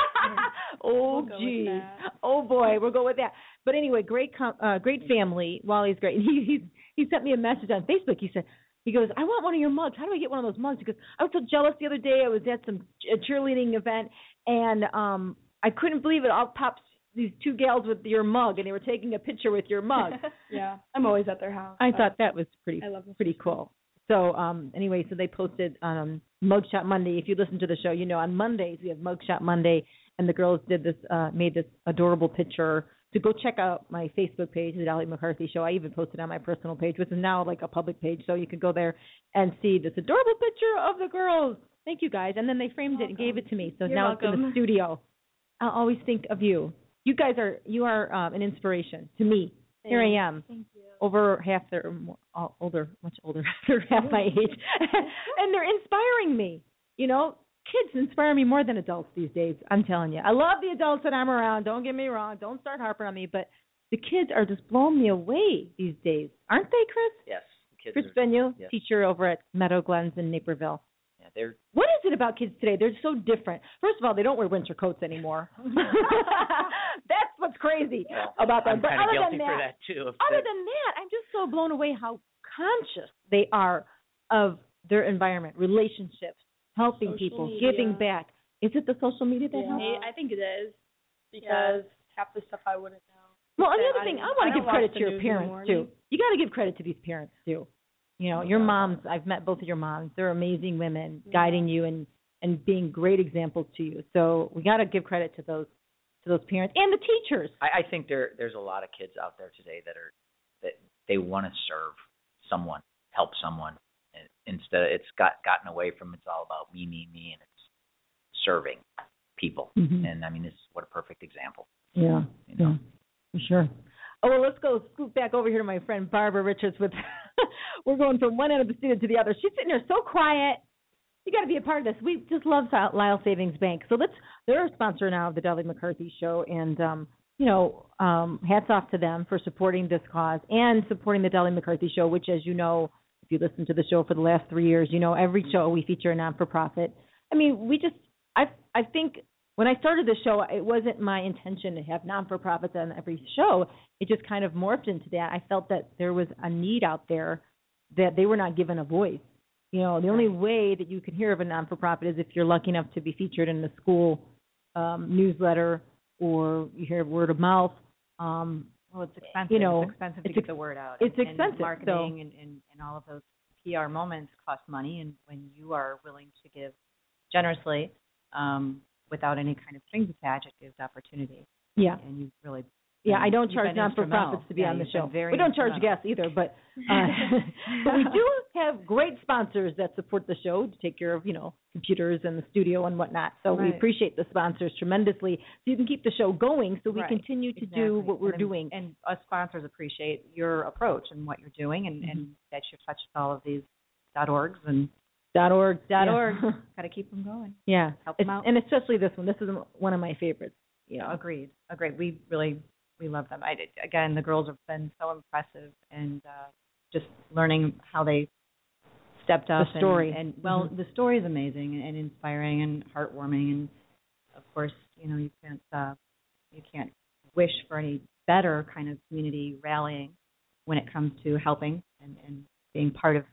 Oh, geez. Oh, boy. We'll go with that. But anyway, great family. Wally's great. He sent me a message on Facebook. He goes, I want one of your mugs. How do I get one of those mugs? Because I was so jealous the other day. I was at a cheerleading event, and I couldn't believe it. All pops these 2 gals with your mug, and they were taking a picture with your mug. Yeah, I'm always at their house. I thought that was pretty cool. So anyway, so they posted Mugshot Monday. If you listen to the show, you know on Mondays we have Mugshot Monday, and the girls did this, made this adorable picture. So go check out my Facebook page, The Dolly McCarthy Show. I even posted on my personal page, which is now like a public page, so you can go there and see this adorable picture of the girls. Thank you, guys. And then they framed it and gave it to me, so now it's in the studio. I'll always think of you. You guys you are an inspiration to me. Thanks. Here I am. Thank you. Over half they're older, much older. They're half my age, and they're inspiring me. You know, kids inspire me more than adults these days. I'm telling you. I love the adults that I'm around. Don't get me wrong. Don't start harping on me. But the kids are just blowing me away these days, aren't they, Chris? Yes. Kids Chris are, Benyu, yes. teacher over at Meadow Glens in Naperville. Yeah, they're What is it about kids today? They're so different. First of all, they don't wear winter coats anymore. That's what's crazy about them. I'm But kind of other guilty than for that, that too. other than that, I'm just so blown away how conscious they are of their environment, relationships, helping Social people, media. giving back. Is it the social media that helps? I think it is because half the stuff I wouldn't know. Well, and the I other thing, don't- I want I to give don't credit watch to the your news in the parents, morning. too. You got to give credit to these parents, too. You know, your moms, I've met both of your moms. They're amazing women guiding you and being great examples to you. So we got to give credit to those parents and the teachers. I think there's a lot of kids out there today that they want to serve someone, help someone. And instead, it's gotten away from it's all about me, and it's serving people. Mhm. And I mean, this is what a perfect example. Yeah, You know? for sure. Oh, well, let's go scoot back over here to my friend Barbara Richards with we're going from one end of the studio to the other. She's sitting there so quiet. You got to be a part of this. We just love Lyle Savings Bank. So they're a sponsor now of the Dolly McCarthy Show, and hats off to them for supporting this cause and supporting the Dolly McCarthy Show, which, as you know, if you listen to the show for the last 3 years, you know every show we feature a non-for-profit. I mean, I think when I started the show, it wasn't my intention to have non-for-profits on every show. It just kind of morphed into that. I felt that there was a need out there that they were not given a voice. You know, the only way that you can hear of a non-for-profit is if you're lucky enough to be featured in the school newsletter or you hear word of mouth. Well, it's expensive. You know, it's expensive to get the word out. It's and expensive. Marketing and all of those PR moments cost money, and when you are willing to give generously, without any kind of strings attached, it gives opportunity. Yeah. And you really. Yeah, I don't you've charge been non-for-profits to be on the you've been show. very We don't charge instrumental. guests either, but we do have great sponsors that support the show to take care of, computers and the studio and whatnot. So we Right. appreciate the sponsors tremendously. So you can keep the show going so we Right, continue to do exactly. what we're And- doing. And us sponsors appreciate your approach and what you're doing, and that you've touched all of these .orgs and .org. .org. Got to keep them going. Yeah. Help them out. And especially this one. This is one of my favorites. Agreed. We love them. Again, the girls have been so impressive, and just learning how they stepped up. The story. And the story is amazing and inspiring and heartwarming. And of course, you can't wish for any better kind of community rallying when it comes to helping and being part of,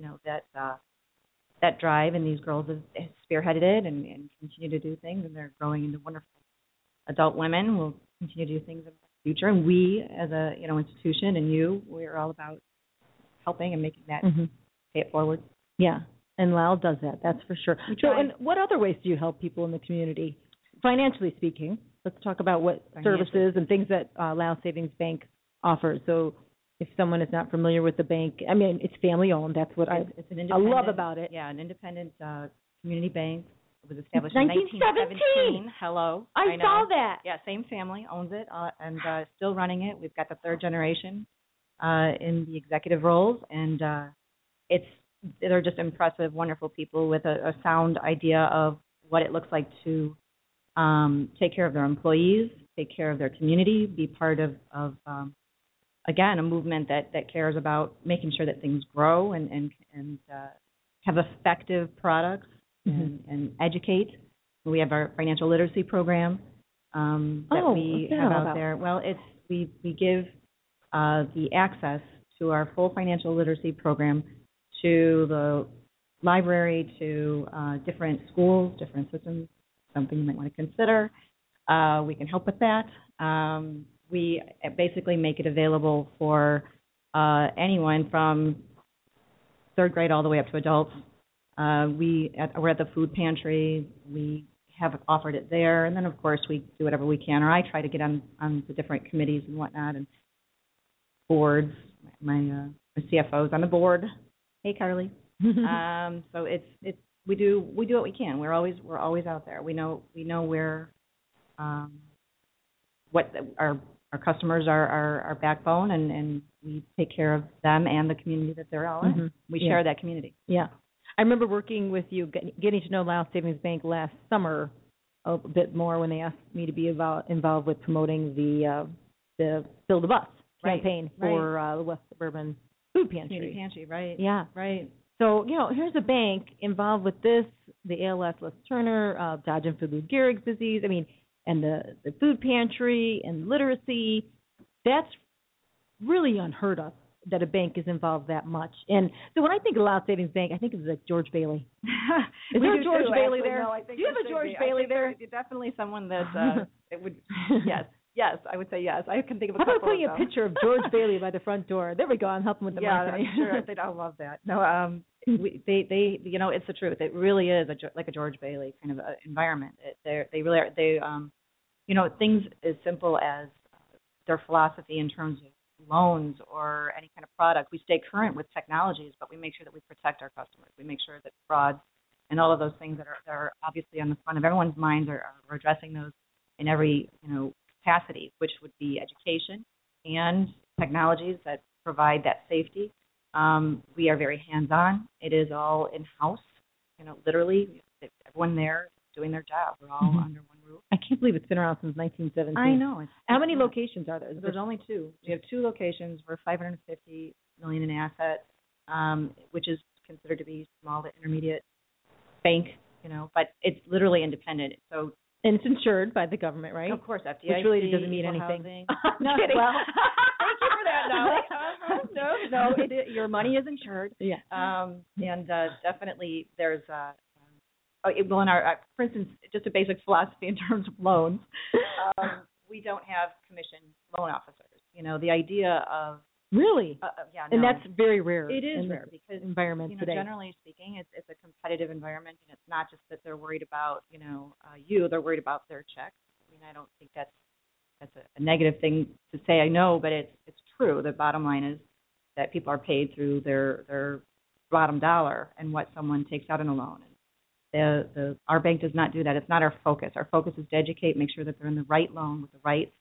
that drive. And these girls have spearheaded it and continue to do things, and they're growing into wonderful adult women. Will continue to do things in the future, and we as a institution and we're all about helping and making that pay it forward. Yeah, and Lyle does that. That's for sure. So, and what other ways do you help people in the community, financially speaking? Let's talk about what services and things that Lyle Savings Bank offers. So, if someone is not familiar with the bank, I mean, it's family owned. That's what I love about it. Yeah, an independent community bank. It was established 1917. in 1917. Hello. I know. saw that. Yeah, same family owns it and still running it. We've got the third generation in the executive roles, and they're just impressive, wonderful people with a sound idea of what it looks like to take care of their employees, take care of their community, be part of again, a movement that cares about making sure that things grow and have effective products. And educate. We have our financial literacy program that we have out there. Well, we give the access to our full financial literacy program to the library, to different schools, different systems, something you might want to consider. We can help with that. We basically make it available for anyone from third grade all the way up to adults. We're at the food pantry. We have offered it there, and then of course we do whatever we can, or I try to get on the different committees and whatnot and boards. My CFO's on the board. Hey, Carly. So it's we do what we can. We're always out there. We know where what our customers are our backbone, and we take care of them and the community that they're all in. Mm-hmm. We share that community. Yeah. I remember working with you, getting to know Lyle Savings Bank last summer a bit more when they asked me to be involved with promoting the Fill the Bus campaign for the West Suburban Food Pantry. Community pantry, right. Yeah. Right. So, here's a bank involved with this, the ALS Les Turner, Dodge and Lou Gehrig's disease, and the food pantry and literacy. That's really unheard of, that a bank is involved that much. And so when I think of Lyle Savings Bank, I think of like George Bailey. Is there a George Bailey there? No, I think do you have a George Bailey there? Definitely someone that it would. Yes, I would say yes. I can think of a How couple. about putting a picture of George Bailey by the front door? There we go. I'm helping with the marketing. I'm sure they'd all love that. No, they it's the truth. It really is like a George Bailey kind of environment. They really are. They things as simple as their philosophy in terms of loans or any kind of product. We stay current with technologies, but we make sure that we protect our customers. We make sure that fraud and all of those things that are obviously on the front of everyone's minds we're addressing those in every capacity, which would be education and technologies that provide that safety. We are very hands-on. It is all in-house. Literally, everyone there is doing their job. We're all under one roof. I can't believe it's been around since 1917. I know. How many locations are there? There's only two. We have two locations. We're $550 million in assets, which is considered to be small to intermediate bank, but it's literally independent. So. And it's insured by the government, right? Of course, FDIC. Which really doesn't mean anything. No, kidding. Well, thank you for that. No, your money is insured. Yeah. And definitely there's in our, for instance, just a basic philosophy in terms of loans. We don't have commissioned loan officers. The idea of really, yeah, and that's very rare. It is rare because environment today. Generally speaking, it's a competitive environment, and it's not just that they're worried about you; they're worried about their check. I don't think that's a negative thing to say. I know, but it's true. The bottom line is that people are paid through their bottom dollar and what someone takes out in a loan. Our bank does not do that. It's not our focus. Our focus is to educate, make sure that they're in the right loan with the right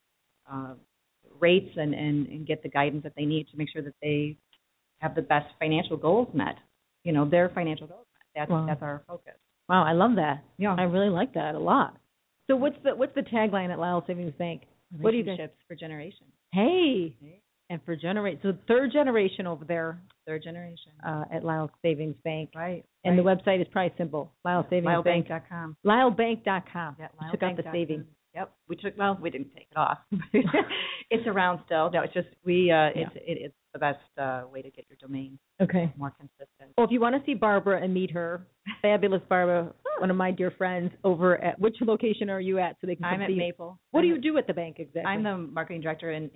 rates and get the guidance that they need to make sure that they have the best financial goals met. Their financial goals met. That's our focus. Wow, I love that. Yeah, I really like that a lot. So what's the tagline at Lyle Savings Bank? What do you think? Relationships for generations. Hey. And for so third generation over there. Third generation. At Lyle Savings Bank. Right. And the website is probably simple. LyleBank.com. LyleBank.com. Yeah, we took out the savings. Yep. We didn't take it off. It's around still. No, it's just it's the best way to get your domain. Okay. More consistent. Well, if you want to see Barbara and meet her, fabulous Barbara, one of my dear friends, over at which location are you at so they can come I'm see at you? Maple. What do you do at the bank exactly? I'm the marketing director and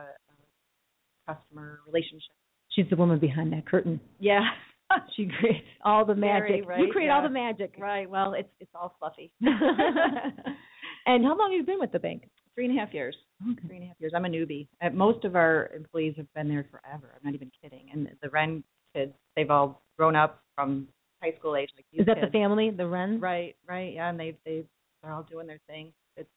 customer relationship. She's the woman behind that curtain. Yeah. She creates all the magic. Right, you create all the magic. Right. Well, it's all fluffy. And how long have you been with the bank? 3.5 years. Okay. 3.5 years. I'm a newbie. Most of our employees have been there forever. I'm not even kidding. And the Wren kids, they've all grown up from high school age. Like is that kids. the family, the Wrens? Right. Yeah, and they're all doing their thing.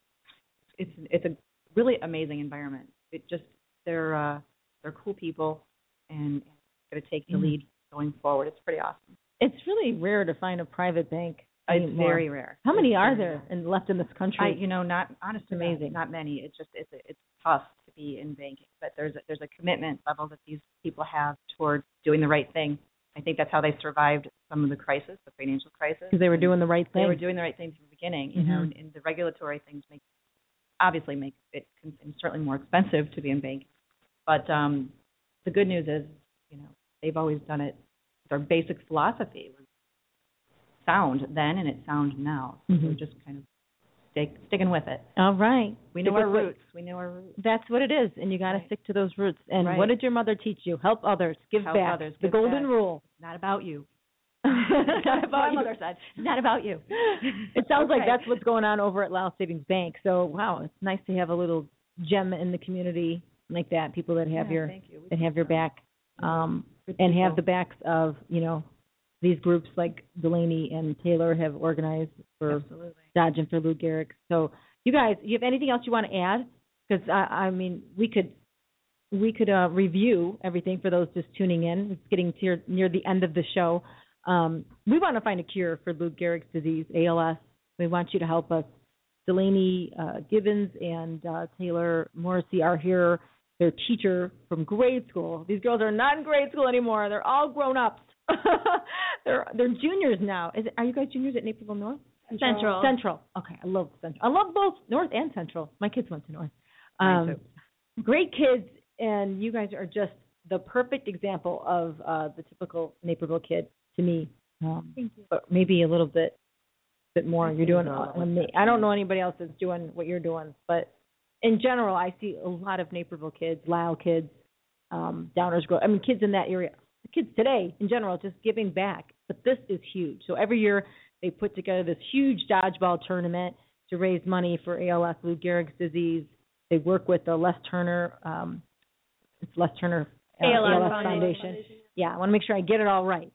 It's a really amazing environment. They're cool people, and it's going to take the lead going forward. It's pretty awesome. It's really rare to find a private bank. It's very rare. How many are there left in this country? Not honestly, amazing. Not many. It's tough to be in banking, but there's a commitment level that these people have towards doing the right thing. I think that's how they survived some of the crisis, the financial crisis. Because they were doing the right thing. They were doing the right thing from the beginning, and the regulatory things make it certainly more expensive to be in banking. But the good news is, they've always done it. Their basic philosophy was sound then, and it's sound now. So we're just kind of sticking with it. All right. We know our roots. We know our roots. That's what it is, and you got to stick to those roots. And what did your mother teach you? Help others. Give back. Others, the give golden back. rule. It's not about you. Not about My you. mother said, not about you. It sounds like Okay. that's what's going on over at Laos Savings Bank. So, wow, it's nice to have a little gem in the community like that. People that have your Thank you. that have your back, Good and people. have the backs of these groups like Delaney and Taylor have organized for Absolutely. Dodge and for Lou Gehrig. So, you guys, you have anything else you want to add? Because I mean, we could review everything for those just tuning in. It's getting near the end of the show. We want to find a cure for Lou Gehrig's disease, ALS. We want you to help us. Delaney Gibbons and Taylor Morrissey are here. They're teacher from grade school. These girls are not in grade school anymore. They're all grown ups. They're juniors now. Are you guys juniors at Naperville North? Central. Central. Okay, I love Central. I love both North and Central. My kids went to North. Mine too. Great kids, and you guys are just the perfect example of the typical Naperville kid to me. Thank you. But maybe a little bit more. You're doing than me. I don't know anybody else that's doing what you're doing, but in general, I see a lot of Naperville kids, Lyle kids, Downers Grove. I mean, kids in that area. Kids today, in general, just giving back. But this is huge. So every year they put together this huge dodgeball tournament to raise money for ALS, Lou Gehrig's disease. They work with the Les Turner, it's Les Turner ALS Foundation. Yeah, I want to make sure I get it all right.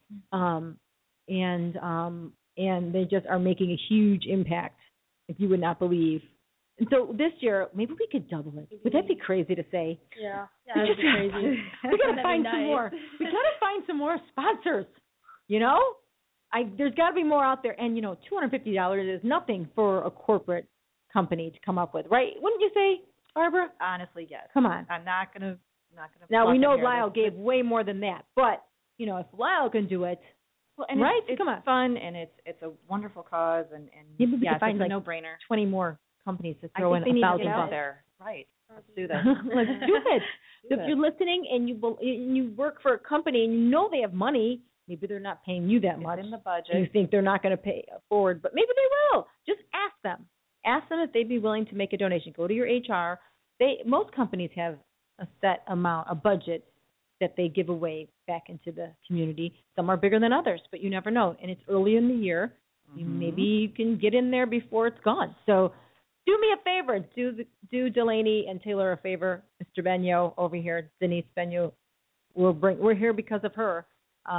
And they just are making a huge impact, if you would not believe. And so this year, maybe we could double it. Would that be crazy to say? Yeah. Yeah, that'd be crazy. We gotta That'd be find some nice. more. We gotta find some more sponsors. You know, there's got to be more out there. And $250 is nothing for a corporate company to come up with, right? Wouldn't you say, Barbara? Honestly, yes. Come on. I'm not gonna. Now we bluff know it here. Lyle gave way more than that, but if Lyle can do it, Well, and right? It's Come on. fun, and it's a wonderful cause, and Yeah, but we yes, could find it's like a no-brainer. 20 more companies to I throw think in they need to $1,000 get out bucks. there. Right. Let's do this. Let's do it. Do If it. you're listening and you work for a company and you know they have money, maybe they're not paying you that much. It's in the You budget. think they're not going to pay forward, but maybe they will. Just ask them. Ask them if they'd be willing to make a donation. Go to your HR. Most companies have a set amount, a budget that they give away back into the community. Some are bigger than others, but you never know. And it's early in the year. Maybe you can get in there before it's gone. So do me a favor. Do Delaney and Taylor a favor. Mr. Benyo over here, Denise Benyo. We're here because of her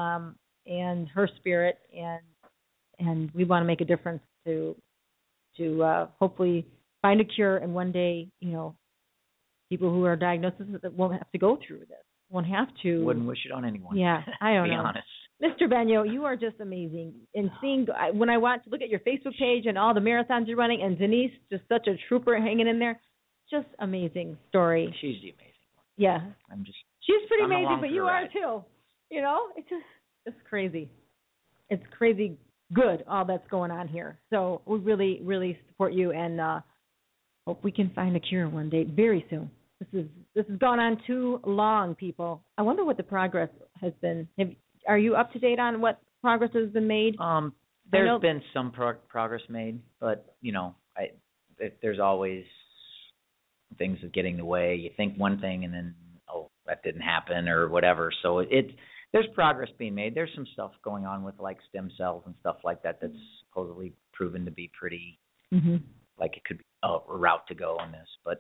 and her spirit, and we want to make a difference to hopefully find a cure, and one day, people who are diagnosed with it won't have to go through this. Won't have to. Wouldn't wish it on anyone. Yeah, I don't to be know. honest. Mr. Benyo, you are just amazing. And when I look at your Facebook page and all the marathons you're running, and Denise, just such a trooper hanging in there, just amazing story. She's the amazing one. Yeah, she's pretty I'm amazing, along but for you the are ride. too. It's just crazy. It's crazy good all that's going on here. So we really, really support you, and hope we can find a cure one day, very soon. This has gone on too long, people. I wonder what the progress has been. Are you up to date on what progress has been made? There's been some progress made, but there's always things that get in the way. You think one thing and then that didn't happen or whatever. So there's progress being made. There's some stuff going on with like stem cells and stuff like that that's supposedly proven to be pretty like it could be a route to go on this, but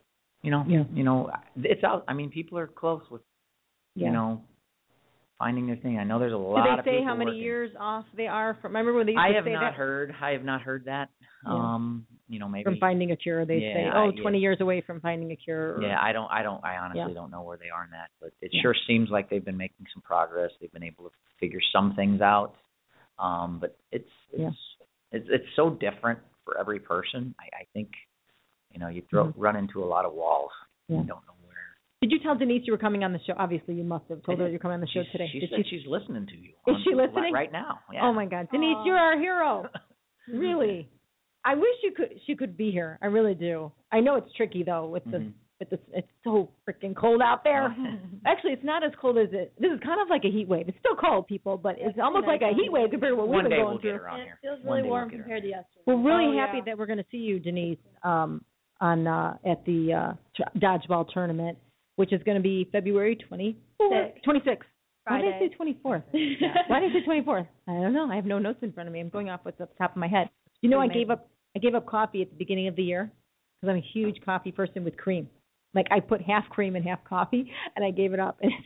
it's out. I mean, people are close with finding their thing. I know there's a lot of people. Do they say how many working. years off they are from? Remember when they used I to have say not that? heard. I have not heard that. Yeah. Maybe From finding a cure, they say, 20 years away from finding a cure. Or, Yeah, I honestly don't know where they are in that, but it Yeah. sure seems like they've been making some progress. They've been able to figure some things out. But it's so different for every person. I think you run into a lot of walls. Yeah. You don't know where. Did you tell Denise you were coming on the show? Obviously, you must have told her you're coming on the show today. She Did said she's listening to you. Is she listening? Right now. Yeah. Oh my God, Denise, you're our hero. Really. I wish she could be here. I really do. I know it's tricky though with the it's so freaking cold out there. Actually, it's not as cold as it. This is kind of like a heat wave. It's still cold, people, but it's almost like a heat wave compared to what we've One been day going we'll through. get her on It here. feels One really day warm we'll get her compared to yesterday. We're really Oh, happy yeah. that we're going to see you, Denise, at the dodgeball tournament, which is going to be February 26th. Why did I Friday. say 24th? Why did I say 24th? I don't know. I have no notes in front of me. I'm going off what's up the top of my head. You know, I gave up coffee at the beginning of the year because I'm a huge coffee person with cream. Like I put half cream and half coffee, and I gave it up, and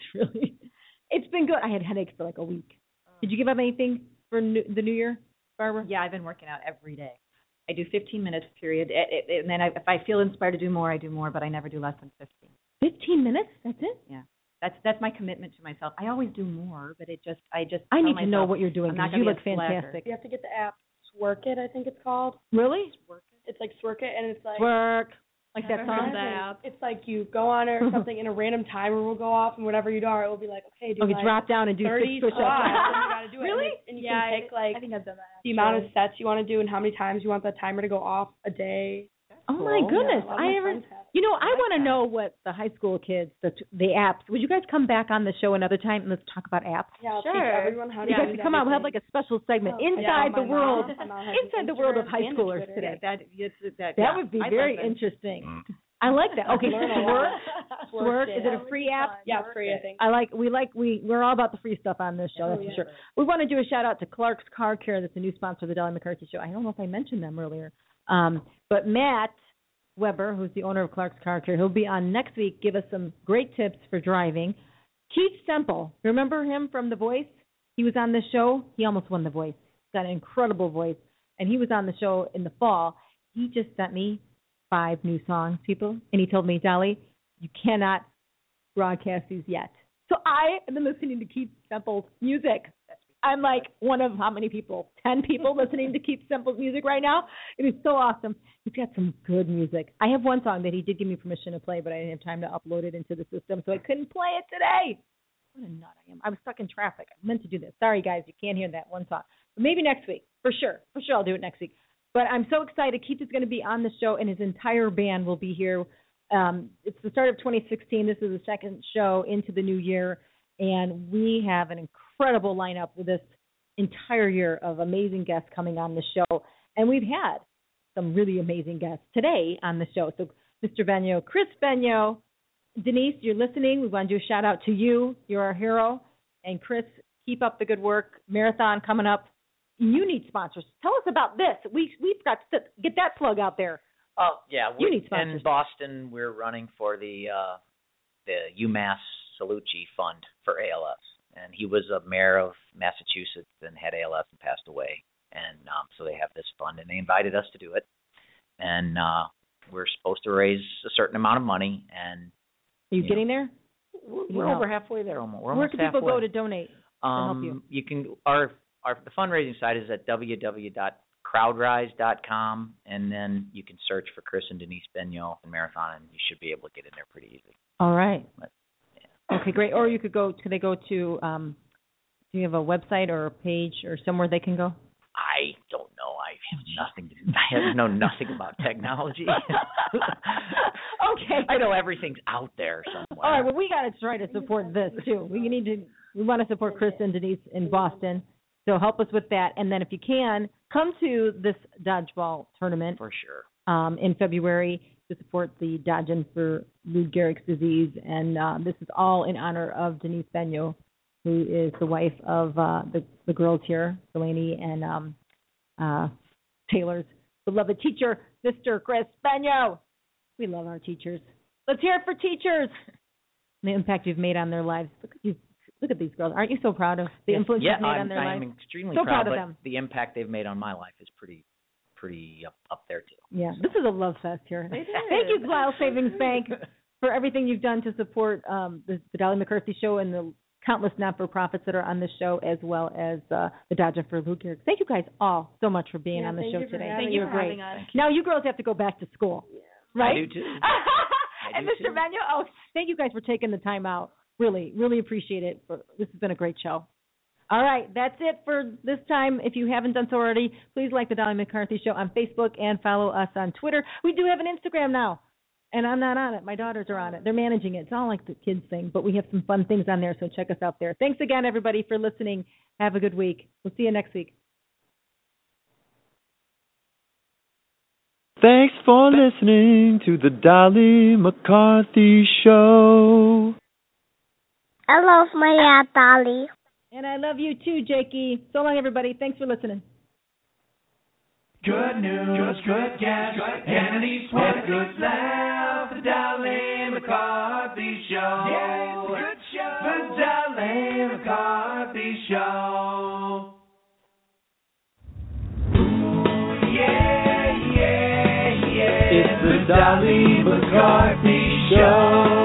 it's been good. I had headaches for like a week. Did you give up anything for the new year, Barbara? Yeah, I've been working out every day. I do 15 minutes period, and then if I feel inspired to do more, I do more, but I never do less than 15. 15 minutes? That's it? Yeah. That's my commitment to myself. I always do more, but I need tell to know myself, what you're doing I'm not because you gonna look be a slacker. fantastic. You have to get the app Swerk It, I think it's called. Really? It's like Swerk It, and it's like Work. Like that Never song? heard that. It's like you go on it or something, and a random timer will go off, and whatever you do, it will be like, okay, do Okay, like drop down and do 30 6 push-ups. squats, and you got to do it. Really? And you Yeah, can pick like I think I've done that. the amount of sets you want to do and how many times you want the timer to go off a day. Oh my goodness! Yeah, a lot of my I ever, friends have. you know, I like want to that. know what the high school kids, the apps. Would you guys come back on the show another time and let's talk about apps? Yeah, I'll Sure. teach everyone how to You do guys can come out. We'll have like a special segment inside the world, inside the world of high schoolers today. That would be very interesting. I like that. Okay, Learn a lot. Swerk. Is it a free app? Yeah, free, I think. We're all about the free stuff on this show, that's for sure. We want to do a shout out to Clark's Car Care, that's a new sponsor of the Dolly McCarthy Show. I don't know if I mentioned them earlier. But Matt Weber, who's the owner of Clark's Car Care, he'll be on next week, give us some great tips for driving. Keith Semple, remember him from The Voice? He was on this show. He almost won The Voice. He's got an incredible voice. And he was on the show in the fall. He just sent me 5 new songs, people. And he told me, Dolly, you cannot broadcast these yet. So I have been listening to Keith Semple's music. I'm like one of how many people? 10 people listening to Keith Semple's music right now. It is so awesome. He's got some good music. I have one song that he did give me permission to play, but I didn't have time to upload it into the system, so I couldn't play it today. What a nut I am. I was stuck in traffic. I meant to do this. Sorry, guys, you can't hear that one song. But maybe next week. For sure. For sure I'll do it next week. But I'm so excited. Keith is going to be on the show, and his entire band will be here. It's the start of 2016. This is the second show into the new year, and we have an incredible lineup with this entire year of amazing guests coming on the show. And we've had some really amazing guests today on the show. So Mr. Benyo, Chris Benyo, Denise, you're listening. We want to do a shout-out to you. You're our hero. And Chris, keep up the good work. Marathon coming up. You need sponsors. Tell us about this. We've got to get that plug out there. Oh yeah, You need sponsors. in Boston we're running for the UMass Salucci Fund for ALS, and he was a mayor of Massachusetts and had ALS and passed away, and so they have this fund and they invited us to do it, and we're supposed to raise a certain amount of money, and Are you getting there? we're over halfway there almost. We're Where almost can people halfway. go to donate to help you? You can the fundraising site is at www.crowdrise.com, and then you can search for Chris and Denise Benyo and Marathon, and you should be able to get in there pretty easy. All right. But, Okay, great. Or could they go to, do you have a website or a page or somewhere they can go? I don't know. I know nothing about technology. Okay. I know everything's out there somewhere. All right, well, we got to try to support this, too. We want to support Chris and Denise in Boston, so help us with that. And then if you can, come to this dodgeball tournament For sure. in February to support the Dodging for Lou Gehrig's disease. And this is all in honor of Denise Benyo, who is the wife of the girls here, Delaney and Taylor's beloved teacher, Mr. Chris Benyo. We love our teachers. Let's hear it for teachers. The impact you've made on their lives. Look at these girls. Aren't you so proud of the influence you've made on their lives? I'm extremely So proud of but them. the impact they've made on my life is pretty up there too. Yeah, this is a love fest here. Thank you, Glile Savings Bank, for everything you've done to support the Dolly McCarthy Show and the countless not-for-profits that are on this show, as well as the Dodging for Lou Gehrig. Thank you guys all so much for being on the show today. Thank you for great. having us. Now you girls have to go back to school, right? I do too. And do Mr. too. Benyo, thank you guys for taking the time out. Really, really appreciate it. This has been a great show. All right, that's it for this time. If you haven't done so already, please like the Dolly McCarthy Show on Facebook and follow us on Twitter. We do have an Instagram now, and I'm not on it. My daughters are on it. They're managing it. It's all like the kids thing, but we have some fun things on there, so check us out there. Thanks again, everybody, for listening. Have a good week. We'll see you next week. Thanks for listening to the Dolly McCarthy Show. I love my Aunt Dolly. And I love you too, Jakey. So long, everybody. Thanks for listening. Good news, good guess, Hannity Sweat, good laugh, the Dolly McCarthy Show. Yeah, it's a good show. The Dolly McCarthy Show. Ooh, yeah, yeah, yeah. It's the Dolly McCarthy Show.